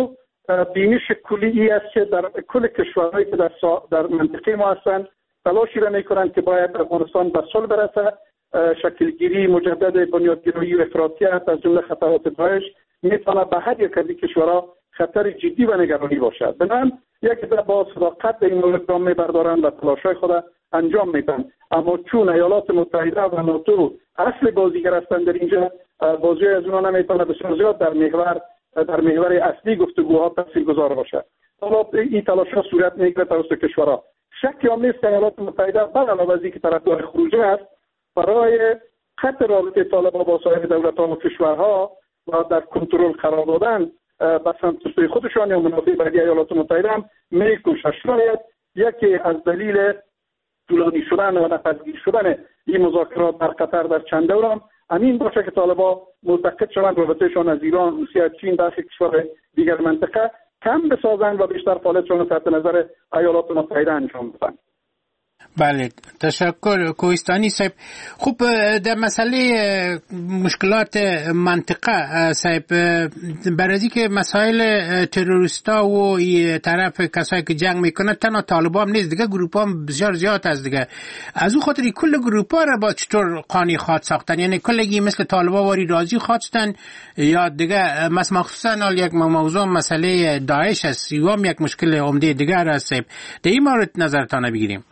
بینش کلی است که در کل کشورهایی که در منطقه ما هستند تلاشی را میکنند که باید افغانستان به صلح برسه. شکلگیری مجدد بنیادگرایی و افراطیت از جمله خطرات داعش میتونه به هر یک از این کشورها خطر جدی و نگرانی باشد. بنابراین یک با صداقت به این مورد گام میبردارند و تلاش‌های خود انجام میدن. اما چون ایالات متحده و ناتو اصل بازیگر هستند در اینجا، بازی از اونها نمیتونه بسیار زیاد در محور اصلی گفتگوها تاثیرگذار باشد. حالا این تلاش‌ها صورت میگیره توسط کشورها. شکی هم نیست که ایالات متحده به علاوه از اینکه طرفدار خروج است، برای خط رابطه طالبان با سایر دولت‌ها و کشورها و در کنترل قرار دادن به سمت خودشان یا منافع بعدی ایالات متحده هم می‌کوشند. شاید یکی از دلیل طولانی شدن و نفذگیر شدن این مذاکرات در قطر در چند دورم همین باشه که طالبان معتقد شوند رابطهشان از ایران، روسیه، چین و کشور دیگر منطقه کم بسازند و بیشتر فعالیتشان تحت نظر ایالات متحده انجام بدن. بله، تشکر کوهستانی صاحب. خوب، در مسئله مشکلات منطقه صاحب، برای که مسائل تروریستا و طرف کسایی که جنگ میکنه تنها طالبان نیست، دیگه گروپ هم بسیار زیاد است دیگه. از اون خاطر کل گروپ ها را با چطور قانی خواد ساختن؟ یعنی کلگی مثل طالبان واری راضی خواستن یا دیگه مخصوصا یک موضوع مسئله داعش است، هم یک مشکل عمده دیگر است صاحب. در این مورد نظرتان بگیریم.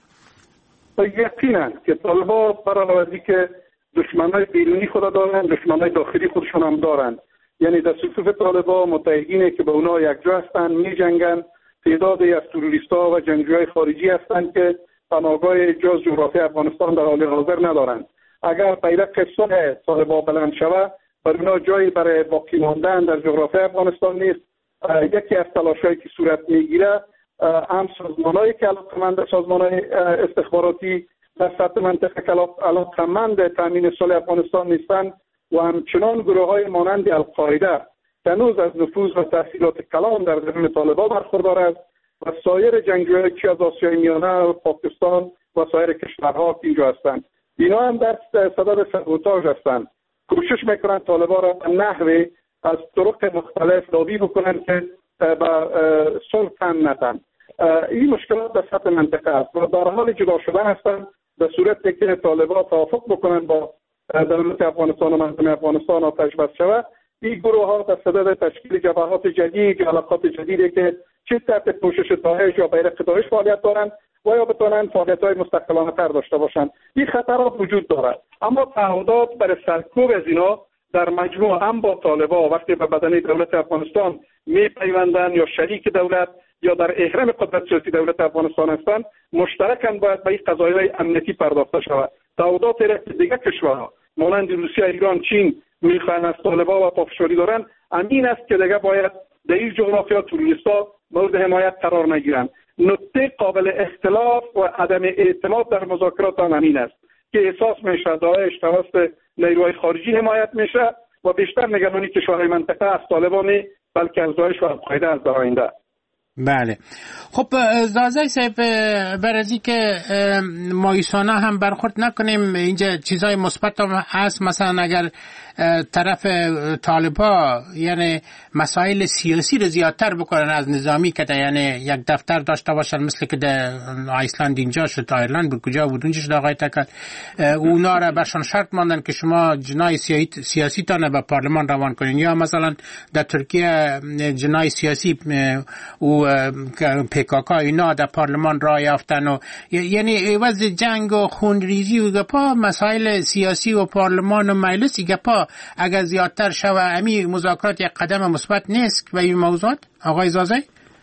یقینا که طالبان برای که دشمنای بیرونی خود دارن، دشمنای داخلی خودشون هم دارن. یعنی در صفوف طالبان متحدینه که با اونا یک جا هستن، می جنگن. تعدادی از تروریست‌ها و جنگجوهای خارجی هستند که پناهگاه جز جغرافی افغانستان در حال حاضر ندارند. اگر بیرق صلح طالبان بلند شود، بر اونا جایی برای باقی ماندن در جغرافی افغانستان نیست. یکی از تلاش‌هایی که صورت میگیره هم سازمان‌هایی که علاقه‌مند سازمان‌های استخباراتی در سطح منطقه که علاقه‌مند تامین صلح افغانستان نیستند و همچنان گروه‌های مانند القاعده که هنوز از نفوذ و تحصیلات کلان در درون طالبان برخوردار است و سایر جنگجویان که از آسیای میانه و پاکستان و سایر کشورها که اینجا هستند، اینا هم در صدد سابوتاژ هستند. کوشش میکنند طالبان را به نحوی از طرق مختلف لابی بکنند که به صلح تن ندن. این مشکلات در سطح منطقه است و در حال جدا شدن هستند. به صورتی که طالبان توافق بکنند با دولت افغانستان و منظومه افغانستان آتش بس شود، این گروه ها در صدد تشکیل جبهات جدید، علاقات جدیدی که چه تحت پوشش داعش یا بیرق داعش فعالیت دارند و یا بتوانند فعالیت‌های مستقلانه تر داشته باشند. این خطرات وجود دارد، اما تعهدات برای سرکوب از اینا در مجموع هم با طالبان وقتی به بدنه دولت افغانستان میپیوندند یا شریک دولت یا در احرام قدرت سیاسی دولت افغانستان هستند، مشترکاً باید به این قضایای امنیتی پرداخته شود. تعهدات را که دیگر کشورها مانند روسیه، ایران، چین میخواهند از طالبان و پافشاری دارند، امین است که دیگر باید در این جغرافیا تروریستا مورد حمایت قرار نگیرند. نکته قابل اختلاف و عدم اعتماد در مذاکرات هم امین است که احساس میشه داعش توسط نیروهای خارجی حمایت میشه و بیشتر نگرانی کشورهای منطقه از طالبان بلکه از داعش و القاعده از در آینده. بله. خب زازای صاحب، برای که مایوسانه هم برخورد نکنیم، اینجا چیزای مثبت هم هست. مثلا اگر طرف طالبا یعنی مسائل سیاسی رو زیادتر بکنن از نظامی که یعنی یک دفتر داشته باشن مثل که در ایسلند اینجا شد، تا ایرلند بود کجا بود اونجا شد آقای تکل، اونا را برشان شرط ماندن که شما جنای سیاسی تانه به پارلمان روان کنین، یا مثلا در ترکیه جنای سیاسی و PKK اینا در پارلمان راه یافتن و یعنی عوض جنگ و خونریزی و گپا مسائل سیاسی و پارلمان و مجلس گپا اگر زیادتر شوه امی مذاکرات یک قدم مثبت نیست و این موضوعات آقای زازای؟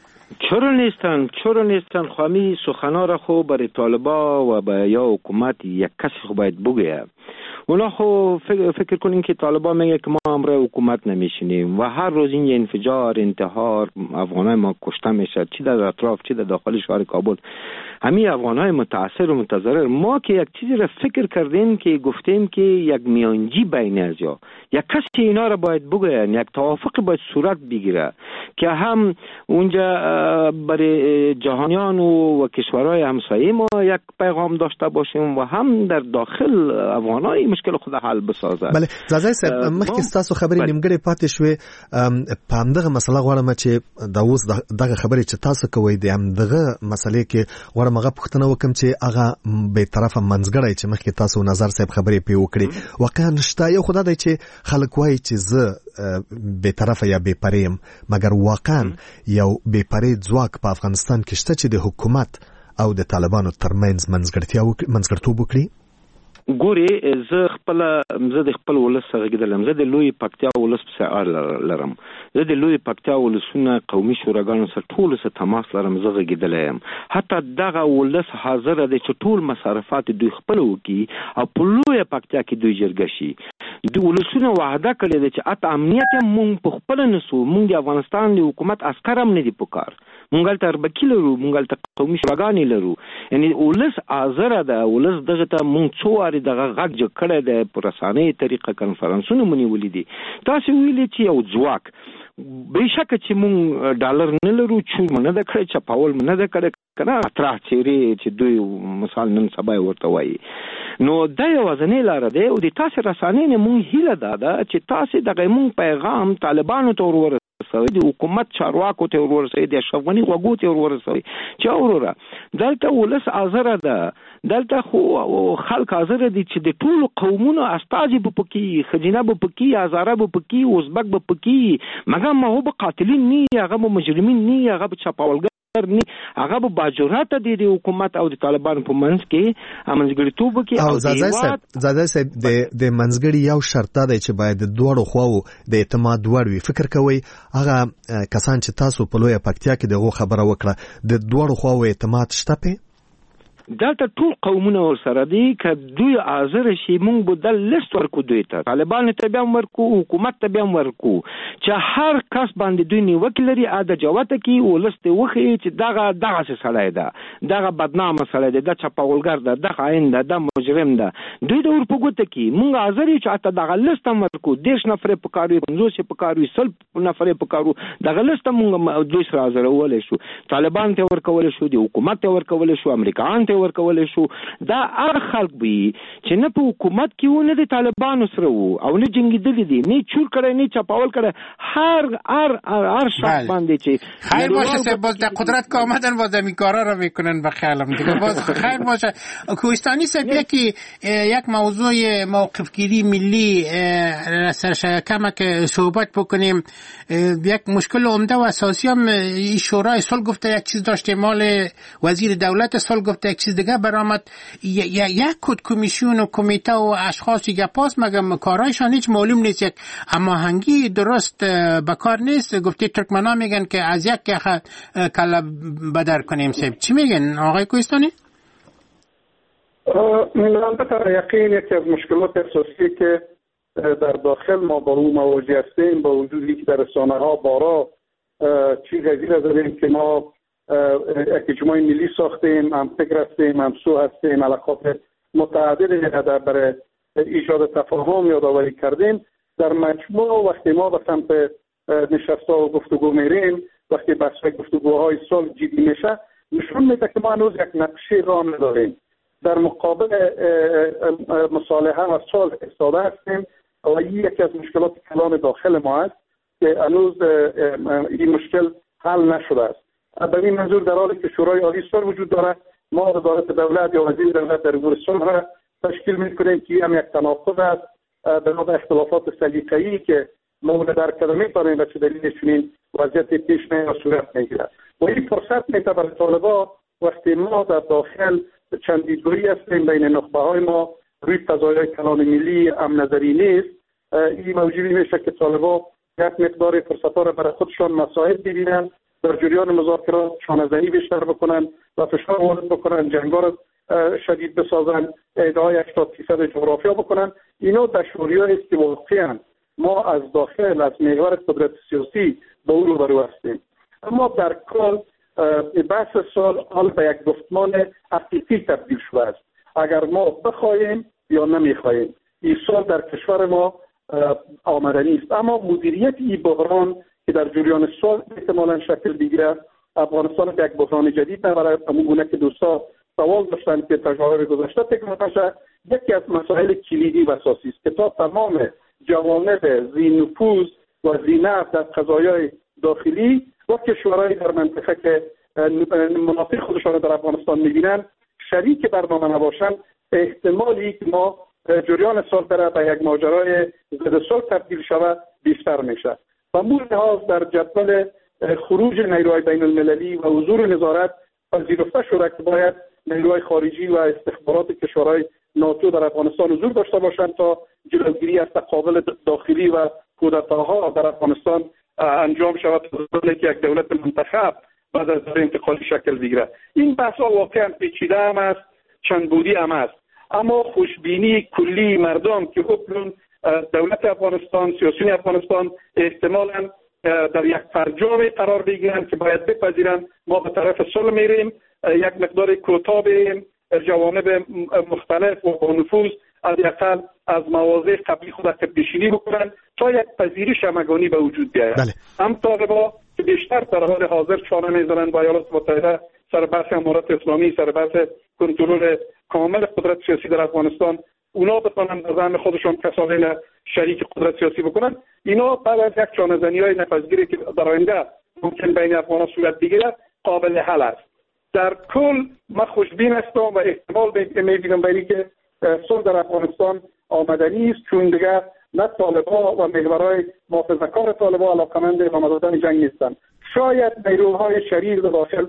چرا نیستن خوامی سخنا را خو برای طالبا و با یا حکومت یک کسی خو باید بگه. اونا خو فکر کنین که طالبان میگه که ما امروز حکومت نمیشینیم و هر روز این انفجار انتحار افغانای ما کشته میشه، چی در اطراف چی در داخل شهر کابل، همین افغانای متاثر و متضرر. ما که یک چیزی را فکر کردیم که گفتیم که یک میانجی بین از یا یک کسی اینا را باید بگه، یک توافق باید صورت بگیره که هم اونجا برای جهانیان و کشورهای همسایه ما یک پیغام داشته باشیم و هم در داخل افغانای مشکل خود حل بسازه. بله زازای صاحب مخکې تاسو خبرې نیمګړې پاتې شوې په همدغه مسله غواړم چې دا اوس دغه خبرې چې تاسو کوئ د همدغه مسلې کې غواړم هغه پوښتنه وکړم چې هغه بې طرفه منځګړی چې مخکې تاسو نظر صاحب خبرې پې وکړې واقعا نشته. یو خو دا دی چې خلک وایي چې زه بې طرفه یا بې پرې یم، مګر واقعا یو بې پرې ځواک په افغانستان کې شته چې د حکومت او د طالبانو ترمنځ منځګړتوب وکړي؟ ګوري زه د خپل ولس سره غږیدلم. زه د لوی پکتیا ولس په اړه لرم. زه د لوی پکتیا ولسونه قومي شوراګانو سره ټول سره تماس لرم. زه غږیدلم. حتی دغه ولس حاضر دی چې ټول مصارفات دوی خپل وکړي او په لوی پکتیا کې دوی جرګه شي. د ولسونه وعده کړې ده چې اته امنیت مونږ په خپل نسو، مونږ د افغانستان د حکومت عسكر هم نه دي پکار، مونږ ته اربکی لرو، مونږ ته قومي شوراګانې لرو. یعنی ولس حاضر ده. ولس دغه ته مونږ څو واري دغه غږ جوړ کړی دی، په رسانۍ طریقه کنفرانسونه مونږ ولې دي. تاسو ویلي چې یو ځواک بېشکه چې مونږ ډالر نه لرو، چور نه ده کړی، چپاول نه ده کړی، کنه اطراح چیرې چې دوی مثال نن سبا ورته وایي. نو دا یوازینۍ لاره دی او د تاسو رسانۍ نه مونږ هیله ده چې تاسو دغه مونږ پیغام طالبانو ته ورسوي، د حکومت چارواکو ته ورسوي، د اشرف غني غوږو ته ورسوي چې اوروره دلته ولس حاضر ده، دلته خو خلک حاضر دي چې د ټولو قومونو استازي به پکې، خجینه به پکې، هزاره به پکې، ازبک به پکې، مګر ما هو به قاتلین نه، هغه به مجرمین نه، هغه به چپاولګر نه، هغه به باجرات دي د حکومت او د طالبانو په منځ کې منځګړیتوب وکړي. او زاده صاحب د منځګړي یو شرط دی چې باید د دوړو خواو د اعتماد وړ وي. فکر کوئ هغه کسان چې تاسو په لویه پکتیا کې دغه خبره وکړه د دوړو خواو اعتماد شته په دلته ټول قومونه ورسره دي که دوی حاضر شي مونږ به د لیست ورکو دوی ته، طالبانو ته بیا ورکو، حکومت ته بیا ورکو چې هر کس باندې دوی نیوکې لري د جوته کې ولس ته وښیي چې دغه څه سړی ده، دغه بدنامه سړی دی، د چپاولګر ده، د خاین ده، د مجرم ده، دوی د ور په ګوته کې مونږ حاضر یو چې حتی دغه لیست هم ورکو. 10 نفرې پکار وي، 50 پکار وي، 100 نفرې پکار وي، دغه لیست مونږ دوی سره حاضرولی شو، طالبان ته ورکولی شو، د حکومت ته ورکولی شو، امریکایان ته ورکولی شو. دا هر خلک وي چې نه په حکومت کې و، نه د طالبانو سره و، او نه جنګېدلي دي، نه چور کړی، نه چپاول کړی. هر شخص باندې چې خیر باشه صاحب باز در قدرت که آمدن باز این کارا رو میکنن به خیالم دیگه. باز خیر باشه. کوهستانی صاحب یک موضوع موقفگیری ملی سرشکمه که صحبت بکنیم. یک مشکل عمده و اساسی هم شورای صلح گفته یک چیز داشته، مال وزیر دولت صلح گفته یک چیز دیگه برآمد. یک کمیسیون و کمیته و اشخاصی گپاس مگه کارایشان هیچ معلوم نیست، یک هماهنگی درست بکار نیست. گفته ترکمنان میگن که از یک کله بدر کنیم. چی میگن آقای کوهستانی؟ البته یقین یکی از مشکلات اساسی که در داخل ما با او مواجه هستیم با وجودی که در رسانه ها بارا چیزی زیر زدیم که ما یک اجماع ملی ساختیم، هم فکر هستیم، هم سو هستیم، علاقات متعدد برای ایجاد تفاهم یادآوری کردیم. در مجموع وقتی ما به سمت نشست‌ها و گفتگو میریم، وقتی بحث گفتگوهای صلح جدی میشه، نشون میده که ما هنوز یک نقشه راه نداریم. در مقابل مصالحه و صلح ایستاده هستیم و این یکی از مشکلات کلان داخل ما است که هنوز این مشکل حل نشده است. به این منظور در حالی که شورای عالی صلح وجود داره، ما وزارت دولت یا وزیر دولت در امور صلح را تشکیل میکنیم که هم یک تناقض است بنا به اختلافات سلیقه‌ای که ما درک نمی‌کنیم و چه دلیل چنین وضعیتی پیش میاد و صورت میگیرد. و این فرصت میده برای طالبان وقتی ما در داخل چند دیدگاهی هستیم بین نخبه‌های ما روی قضایای کلان ملی هم نظری نیست، این موجودی میشه که طالبان یک مقدار فرصت‌ها را برای خودشان مساعد ببینن، در جریان مذاکرات شانه‌زنی بیشتر بکنن و فشار وارد بکنن، جنگا را شدید بسازن، ادعای 80% جغرافیا بکنن. اینا دشواری‌هایی است که واقعاً ما از داخل از محور قدرت سیاسی با او روبرو هستیم. اما در کل بحث سال حال به یک گفتمان حقیقی تبدیل شده است. اگر ما بخواهیم یا نمیخواهیم، این سال در کشور ما آمدنی است. اما مدیریت این بحران که در جریان سال احتمالاً شکل بگیره، افغانستان یک بحران جدید نبره. همون گونه که دوستا سوال داشتن که تجارب گذشته تکرار نشه، یکی از مسائل کلیدی و اساسی است که تا تمام جوانب ذی نفوذ و ذی نفع در قضایای داخلی و کشورهای در منطقه که مناطق خودشان در افغانستان می‌بینند شریک برنامه نباشند، احتمالی که ما جریان سال بره به یک ماجرای ضد صلح تبدیل شود بیشتر میشه. و مون لحاظ در جدول خروج نیروهای بین المللی و حضور نظارت پذیرفته شده که باید نیروهای خارجی و استخبارات کشورهای ناتو در افغانستان حضور داشته باشند تا جلوگیری از تقابل داخلی و کودتاها در افغانستان انجام شود تا که یک دولت منتخب بعد از انتقالی شکل بگیره. این بحث‌ها واقعا پیچیده هم است، چند بودی هم است، اما خوشبینی کلی مردم که حکم دولت افغانستان، سیاسیون افغانستان احتمالاً در یک فرجام قرار بگیرند که باید بپذیرند ما به طرف صلح میریم، یک مقدار کوتاه بریم، جوانب مختلف و با نفوذ از یقل از مواضع قبلی خود پیشینی بکنند تا یک پذیرش همگانی به وجود بیاید. هم طالبان که بیشتر در حال حاضر چانه میزنند با ایالات متحده سر بحث امارات اسلامی، سر بحث کنترل کامل قدرت سیاسی در افغانستان، اونا بتونن در ذهن خودشون کسانی شریک قدرت سیاسی بکنن. اینا بعد از یک چانه‌زنی‌های نپذیری که در آینده ممکن بین افغان‌ها صورت بگیره قابل حل است. در کل من خوشبین هستم و احتمال می‌بینم به اینکه صلح در افغانستان آمدنی است، چون دیگر نه طالبان و محورهای محافظه‌کار طالبان علاقه‌مند ادامه دادن جنگ نیستند. شاید نیروهای شریر داخل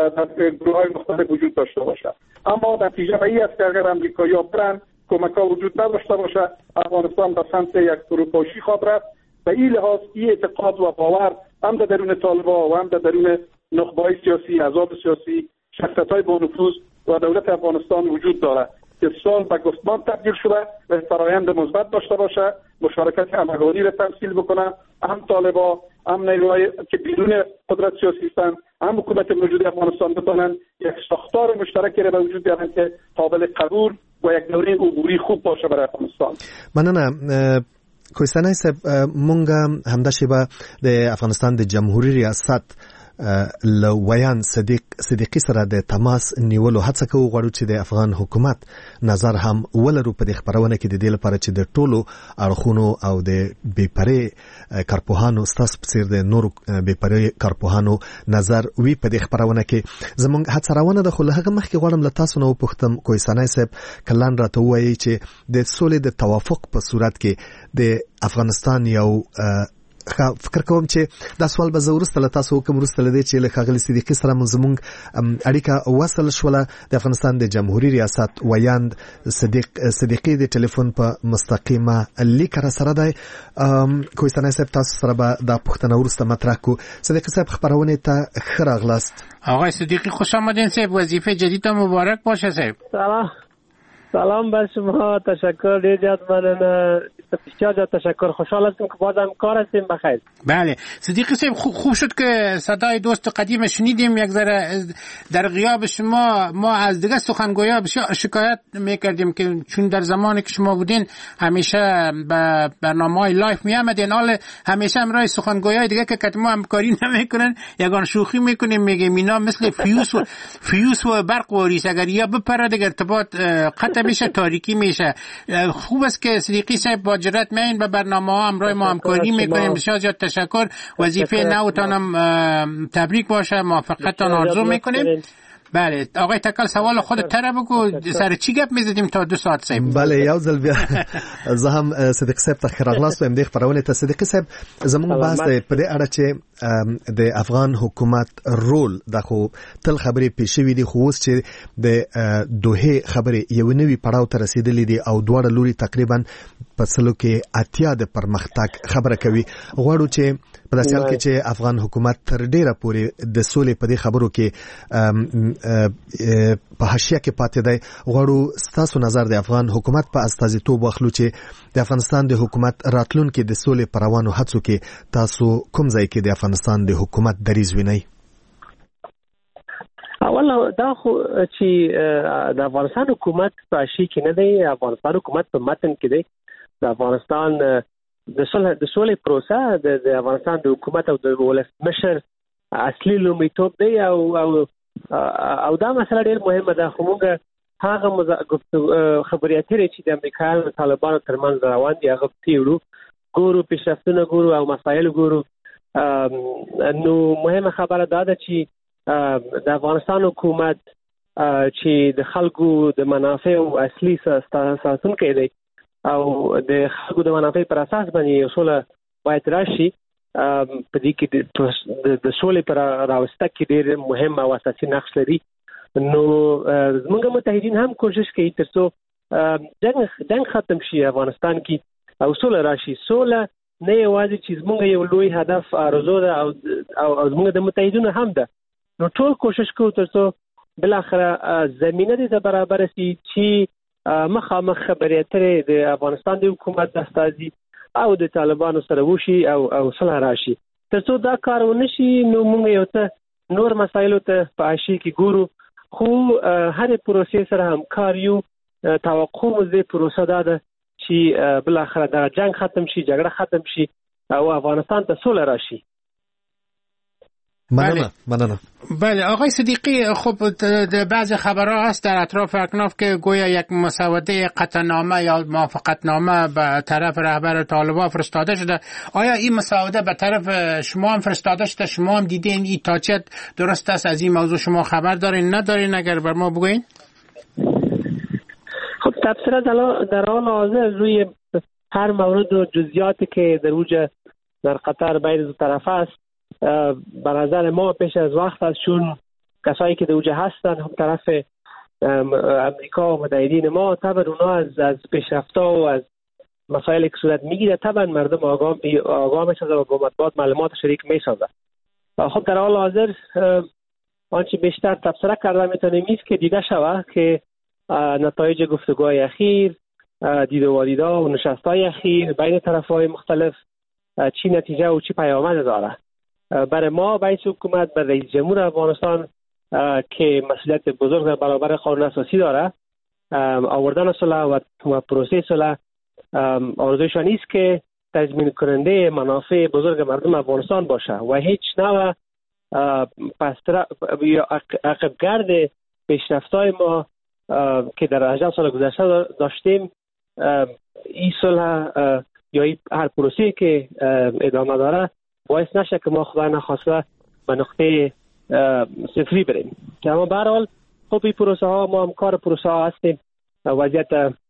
در گروه‌های مختلف وجود داشته باشد، اما نتیجه به این است که اگر امریکایی‌ها برن کمک‌ها وجود نداشته باشه، افغانستان به سمت یک فروپاشی خواهد رفت. به این لحاظ این اعتقاد و باور هم در درون طالبان و هم در درون نخبه‌های سیاسی، احزاب سیاسی، شخصیت‌های با نفوذ و دولت افغانستان وجود دارد که صلح به گفتمان تبدیل شده و فرآیند مثبت داشته باشه، مشارکت همگانی را تمثیل بکنه، هم طالبان هم نیروهای که بدون قدرت سیاسی هستند، هم حکومت موجود افغانستان بتونن یک ساختار مشترکی را به وجود بیارن که قابل قبول و یک دوره عبوری خوب باشه برای افغانستان. مننه. کوهستانای صاحب، مونږ همدا شیبه د افغانستان د جمهوریت ریاست لویان صدیقی سره د تماس نیولو هڅه کوو، غواړو چې د افغان حکومت نظر هم ولرو په دې خبرونه کې د دې لپاره چې د ټولو اړخونو او د بېپرې کارپوهانو ستاسو په څیر د نورو بېپرې کارپوهانو نظر وي په دې خبرونه کې. زموږ هڅه روانه ده، خو له هغه مخکې غواړم له تاسو نه وپوښتم کوهستانای صاحب کلان راته ووایي چې د سولې د توافق په صورت کې د افغانستان یو فکر کوم چې دا سوال به زه وروسته له تاسو وکړم، وروسته له دې چې له ښاغلي صدیقي سره زموږ اړیکه وصل شوله. د افغانستان د جمهوریت ریاست ویاند صدیقي د ټلیفون په مستقیمه لیکه را سره دی. کوهستانای صاحب، تاسو سره به دا پوښتنه وروسته مطرح کړو. صدیقي صاحب، خبرونې ته ښه راغلاست. آقای صدیقی خوش آمدین صاحب، وظیفه جدید مبارک باشه صاحب. سلام به شما، تشکر، ډیر زیات مننه، بسیار زیاد تشکر. خوشحال هستم که بازم کار هستیم بخیر. بله صدیقی صاحب، خوب شد که صدای دوست قدیم شنیدیم. یک ذره در غیاب شما ما از دیگه سخنگویا بسیار شکایت میکردیم که چون در زمانی که شما بودین همیشه به برنامه‌های لایف میآمدین، حال همیشه امرای سخنگویای دیگه که ما همکاری نمیکنن، یگان شوخی میکنیم، میگیم اینا مثل فیوس و برق و ریس، اگر یا بپره دیگه ارتباط قطع میشه، تاریکی میشه. خوب است که صدیقی صاحب با جرأت میاین به برنامه‌ها همراه ما همکاری میکنیم. بسیار زیاد تشکر. وظیفه نوتانم تبریک باشه، موفقیتتان آرزو میکنیم. بله آقای تکل، سوال خودت تره بگو، سر چی گپ میزدیم تا 2 ساعت صاحب؟ بله یو ځل بیا زه هم صدیق صاحب ته ښه راغلاست وایم دې خبرونې ته. صدیق صاحب، زموږ بحث دی په دې اړه چې د افغان حکومت رول د خو تل خبرې پیښ شوې دي، خو اوس چې د دوحې خبرې یو نوي پړاو ته رسیدلې دي او دواړه لوري تقریبا په سلو کې 80 د پرمختګ خبره کوي. غواړو چې په داسې حال کې چې افغان حکومت تر ډیره پورې د سولې په دې خبرو کې په حاشیه کې پاتې دی، غواړو ستاسو نظر د افغان حکومت په استازیتوب واخلو چې د افغانستان د حکومت راتلونکي د سولې پر روانو هڅو کې تاسو کوم ځای کې د افغانستان د حکومت دریځ وینئ؟ اوله دا خو چې د افغانستان حکومت په شي کې نه دی، افغانستان حکومت په متن کې دی. د افغانستان د سولې پروسه د افغانستان د حکومت او د ولسمشر اصلي لومړیتوب دی او دا مسله ډېر مهمه ده. خو موږ هغه خبرې اترې چې د امریکایانو او طالبانو ترمنځ روان دي هغه پیړو ګورو پیشرفتونه ګورو او مسایل ګورو. نو مهمه خبره دا ده چې د افغانستان حکومت چې د خلکو د منافعو اصلي ساتونکی دی او د خلکو د منافع پر اساس باندې اصول باید راشي. په دې کې د سولې پر راوستګ کې ډېر مهم او اساسي نقش لري. نو زموږ متحدین هم کوشش کوي ترڅو جنگ ختم شي افغانستان کې او سوله راشي. سوله نه یوازې چې زموږ یو لوی هدف آرزو ده او زموږ د متحدینو هم ده. نو ټول کوشش کوو ترڅو بل اخره زمينه دې برابر شي چې مخامخ خبرې اترې د افغانستان د حکومت استازي او د طالبانو سره وشي او صلح راشي. ترڅو دا کار ونشي نو موږ یو څه نور مسایلو ته په عاشي کې ګورو، خو هر پروسې سره همکار یو. توقع مو دې پروسه ده چې بل اخره دا جنگ ختم شي، جګړه ختم شي او افغانستان ته سوله راشي. مننه. بله آقای صدیقی، خب بعضی خبرها هست در اطراف اکناف که گویا یک مسوده قطعنامه یا موافقتنامه به طرف رهبر طالبان فرستاده شده. آیا این مسوده به طرف شما هم فرستاده شده؟ شما هم دیدین این تا چه درست است؟ از این موضوع شما خبر دارین ندارین؟ اگر بر ما بگوین. خب تفسیر در حال حاضر روی هر مورد و جزئیاتی که در اوج در قطر بین دو طرف است به نظر ما پیش از وقت است، چون کسایی که در اوج هستن هم طرف امریکا و متحدین ما طبعا اونا از پیشرفت‌ها و از مسائل که صورت میگیره طبعا مردم آگاه میشن و با مطبوعات معلومات شریک میسازن. خب در حال حاضر آنچه بیشتر تبصره کرده میتونیم ایست که دیده شود که نتایج گفتگوهای اخیر، دید و والیدا و نشستهای اخیر بین طرفهای مختلف چی نتیجه و چی پیامد داره. برای ما رئیس حکومت، برای رئیس جمهور افغانستان که مسئولیت بزرگ در برابر قانون اساسی داره، آوردن صلح و پروسه صلح آرزویشان نیست که تضمین کننده منافع بزرگ مردم افغانستان باشه و هیچ نوع عقبگرد پیشرفت‌های ما که در 18 سال گذشته داشتیم این صلح یا هر پروسه‌ای که ادامه داره باعث نشه که ما خدا نخواسته به نقطه صفری بریم. که اما به هر حال خب این پروسه ها ما هم کار پروسه ها هستیم. وضعیت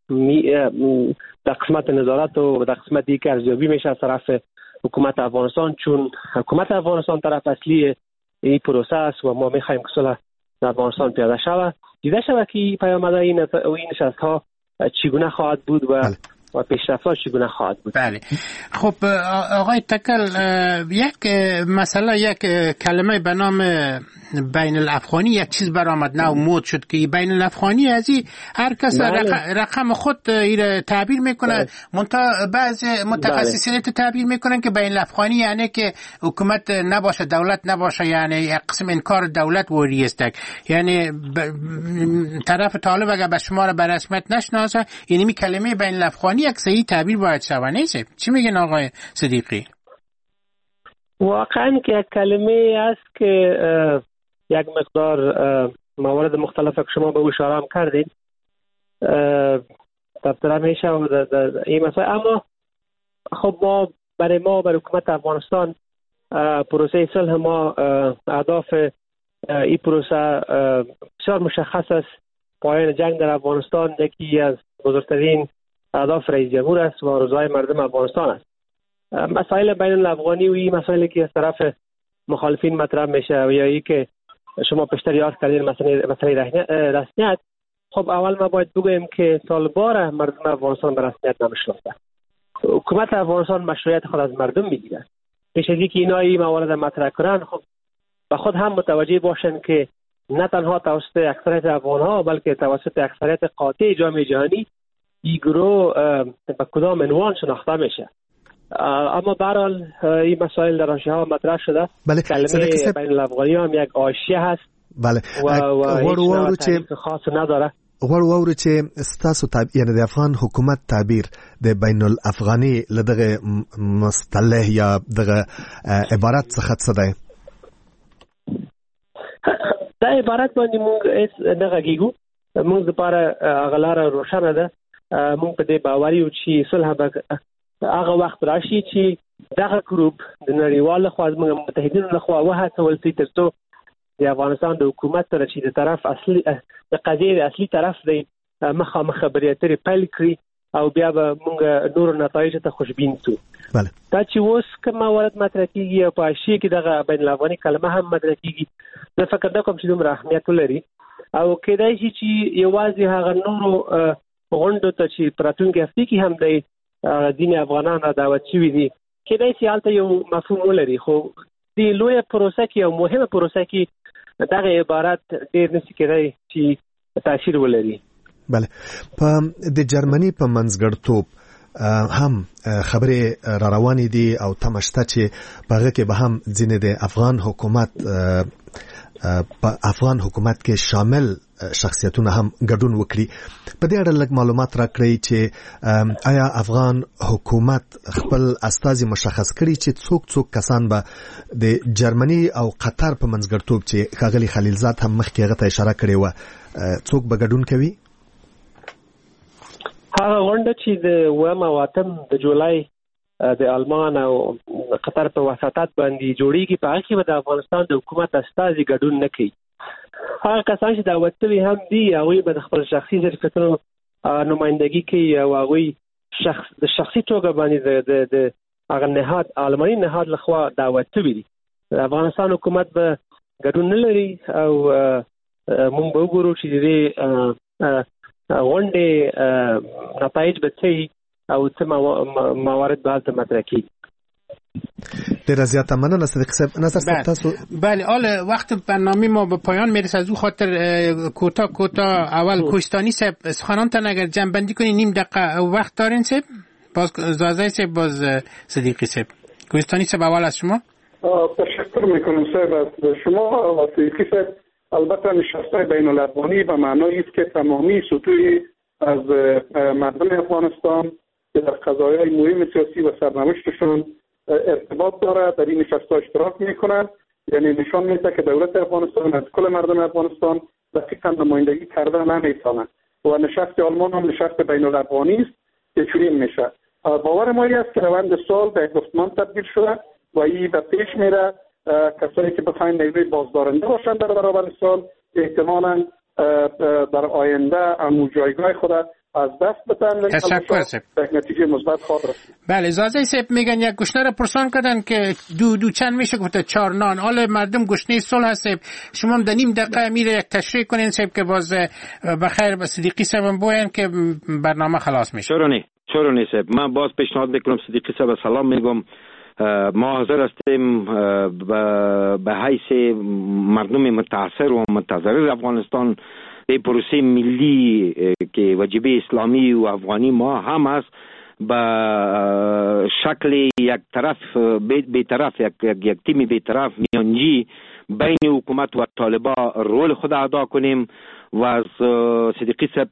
در قسمت نظارت و در قسمت دیگه ارزیابی میشه از طرف حکومت افغانستان، چون حکومت افغانستان طرف اصلی این پروسه است و ما میخوایم که صلح در افغانستان پیاده شود. دیده شود که پیامد این نشست ها چگونه خواهد بود و پیشرفت‌ها چگونه خواهد بود. بله. خب آقای تکل، یک مسئله، یک کلمه به نام بین الافغانی یک چیز برآمد، نه مود شد که بین الافغانی از این هر کس رقم خود تعبیر میکنه. بعض متخصصین تعبیر میکنن که بین الافغانی یعنی که حکومت نباشه، دولت نباشه، یعنی یک قسم انکار دولت وری است. یعنی طرف طالب اگر به شما را به رسمیت نشناسه، یعنی می کلمه بین الافغانی یک صحیح تعبیر باید شود، نیست؟ چی میگن آقای صدیقی؟ واقعا که یک کلمه است که یک مقدار موارد مختلف که شما به اشاره هم کردید تبصره میشه این مسئله. اما خب برای حکومت افغانستان پروسه صلح ما اهداف این پروسه بسیار مشخص است. پایان جنگ در افغانستان یکی از بزرگترین اهداف رئیس جمهور است و آرزوهای مردم افغانستان است. مسائل بین الافغانی و این مسائلی که از طرف مخالفین مطرح میشه و یا ای که شما پیشتر یاد کردین مسئله رسمیت، خب اول ما باید بگوییم که طالبان مردم افغانستان به رسمیت نمیشناسه. حکومت افغانستان مشروعیت خود از مردم میگیره. پیش از اینکه اینا این موارد مطرح کنن، خب به خود هم متوجه باشن که نه تنها توسط اکثریت افغان‌ها بلکه توسط اکثریت قاطع جامعه جهانی این گروه به کدام عنوان شناخته میشه. اما به هر حال این مسائل در حاشیه‌ها مطرح شده. بله. کلمه بین الافغانی هم یک حاشیه هست. بله. و هیچ خاص نداره. وړو چې ستاسو یعنی د افغان حکومت تعبیر د بین الافغانی لدغه مصطلح یا دغه عبارت څخه څه دی؟ دا عبارت باندې موږ نه غږیږو. موږ لپاره غلاره روښانه ده. موږ په دې باور یو چې صلح به هغه وخت راشي چې دغه ګروپ د نړیوال خوا زموږ متحدینو لخوا وهڅول شي ترڅو د افغانستان د حکومت سره چې د طرف اصلي د قضیې اصلي طرف دی مخامخ خبرې اترې پیل کړي او بیا به موږ نور نتایج ته خوشبین شو. بله دا چې اوس کوم موارد مطرح کیږي او په حاشیه کې دغه بین الافغاني کلمه هم مطرح کیږي، زه فکر نه کوم چې دومره اهمیت ولري او کېدای شي چې یوازې هغه نورو غونډو ته چې په راتلونکي هفتې کې هم دی ځینې افغانان را دعوت شوي دي، کېدای شي هلته یو مفهوم ولري، خو دې لویه پروسه کې او مهمه پروسه کې دغه عبارت ډېر نشي کېدای چې تاثیر ولري. بله په د جرمني په منځګړتوب هم خبرې را روانې دي او تمه شته چې په هغه کې به هم ځینې د افغان حکومت کې شامل شخصیتونه هم ګډون وکړي. په دې اړه لږ معلومات راکړئ چې آیا افغان حکومت خپل استازي مشخص کړي چې څوک کسان به د جرمني او قطر په منځګړتوب چې ښاغلي خلیلزاد هم مخکې هغه ته اشاره کړې وه څوک به ګډون کوي؟ هغه غونډه چې د 9 او 8 د جولای د آلمان او قطر په وساطت باندې جوړیږي، په هغه کې به د افغانستان د حکومت استازي ګډون نه کوي. هغه کسان چې دعوت شوي هم دي هغوی به د خپل شخصي ظرفیتونو نمایندګي کوي او هغوی د شخصي توګه باندې د هغه نهاد آلماني نهاد لخوا دعوت شوي دي. د افغانستان حکومت به ګډون نه لري او موږ به وګورو چې د غونډې نتایج به څه او څه موارد به هلته مطرح کیږي. ډیره زیاته مننه صدیق صاحب. نظر صاحب تاسو؟ بله حالا وقت برنامه ما به پایان میرسه، از او خاطر کوتاه اول کوهستانی صاحب سخنانتان اگر جمع بندی کنی نیم دقیقه وقت دارین صاحب؟ باز زازای صاحب باز صدیقی صاحب. کوهستانی صاحب اول از شما. تشکر میکنم صاحب از شما و صدیقی صاحب. البته نشست‌های بین الافغانی به معنای است که تمامی سطوح از مردم افغانستان که در قضایای مهم سیاسی و سرنوشتشون ارتباط داره در این نشست‌ها اشتراک میکنند، یعنی نشان میده که دولت افغانستان از کل مردم افغانستان دقیقاً نمایندگی کرده نمیتونه و نشست آلمان هم نشست بین الافغانی است که چنین میشه. باور ما است که روند سال به گفتمان تبدیل شده و این به پیش میره. کسایی که بخواین نیروی بازدارنده باشند در برابر سال احتمالاً در آینده امو جایگاه خود از دست بدن. تشکر صاحب. به نتیجه مثبت خواهد رسید. بله زازای صاحب میگن یک گشنه رو پرسان کردن که دو چند میشه گفته 4 نان. حالا مردم گشنه صلح صاحب شما هم در نیم دقیقه میره یک تشریح کنین صاحب که باز بخیر به صدیقی صاحب بگوین که برنامه خلاص میشه. چرا نه صاحب. من باز پیشنهاد میکنم صدیقی صاحب سلام میگم. ما حاضر هستیم به حیث مردم متاثر و متضرر افغانستان به پروسه ملی که وجبه اسلامی و افغانی ما هم است به شکل یک طرف بی‌طرف یک تیم بی‌طرف میانجی بین حکومت و طالبان رول خود ادا کنیم و از صدیقی صاحب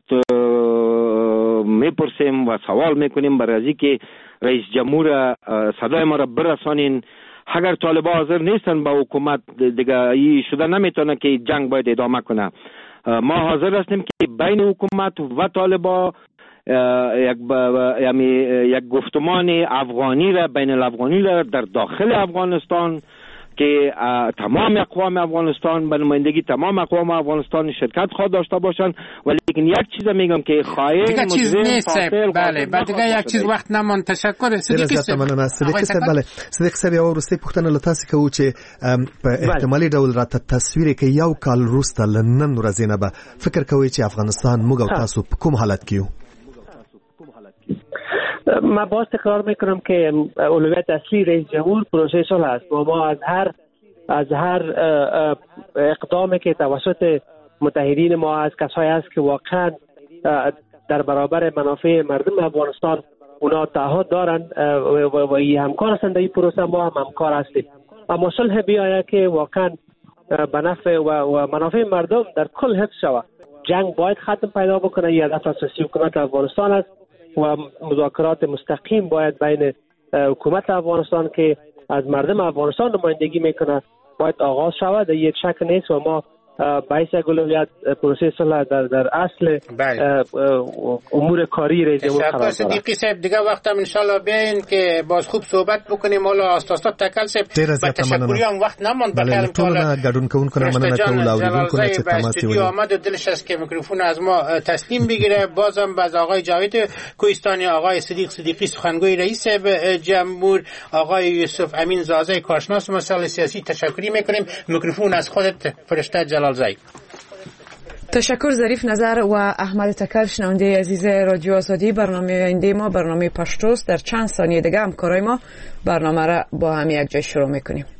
میپرسیم و سوال میکنیم برای از اینکه رئیس جمهور صدای ما را برسانین. اگر طالبان حاضر نیستن با حکومت دیگه ای شده نمیتونه که جنگ باید ادامه کنه. ما حاضر هستیم که بین حکومت و طالبان یک گفتمان افغانی را بین الافغانی را در داخل افغانستان که تمام اقوام افغانستان به نمایندگی تمام اقوام افغانستان شرکت خواهد داشته باشند. ولی یک چیز میگم که خواهی دیگه چیز نیست. بله بعد دیگه یک چیز وقت نمان. تشکر صدیقی صاحب. بله صدیق صاحب یو ورسته پوښتنه له تاسو کوو چې په احتمالي ډول راته تصویر کې یو کال وروسته لنن ورځې نه به فکر کوي چې افغانستان موږ او تاسو په کوم حالت کې یو؟ من باز تکرار میکنم که اولویت اصلی رئیس جمهور پروسه صلح است و ما از هر اقدامی که توسط متحدین ما از کسایی است که واقعا در برابر منافع مردم افغانستان اونا تعهد دارند و همکار هستند در این پروسه، ما هم همکار هستیم. اما صلح بیاید که واقعا به نفع و منافع مردم در کل حفظ شود. جنگ باید ختم پیدا بکنه. این هدف اساسی حکومت افغانستان است و مذاکرات مستقیم باید بین حکومت افغانستان که از مردم افغانستان نمایندگی میکنه باید آغاز شود. یک شک نیست و ما باعث اولویت پروسه صلح در اصل امور کاری رئیس جمهور قرار داره. صدیقی صاحب دیگه وقت هم ان شاء الله بیاین که باز خوب صحبت بکنیم. حالا استاد تکل صاحب با تشکری هم وقت نماند. بله ټولنا ګډون کوونکو نه مننه کوم اوریدونکو نه چې تماس یې آمد و دلش است که میکروفون از ما تسلیم بگیره. بازم باز آقای جاوید کوهستانی، آقای صدیقی سخنگوی رئیس جمهور، آقای یوسف امین زازه کارشناس مسائل سیاسی تشکری میکنیم. میکروفون از خودت فرشته جلالزایی. تشکر ظریف نظر و احمد تکل. شنونده عزیز رادیو آزادی، برنامه آینده ما برنامه پشتوست. در چند ثانیه دیگه همکارای ما برنامه را با هم یک جای شروع میکنیم.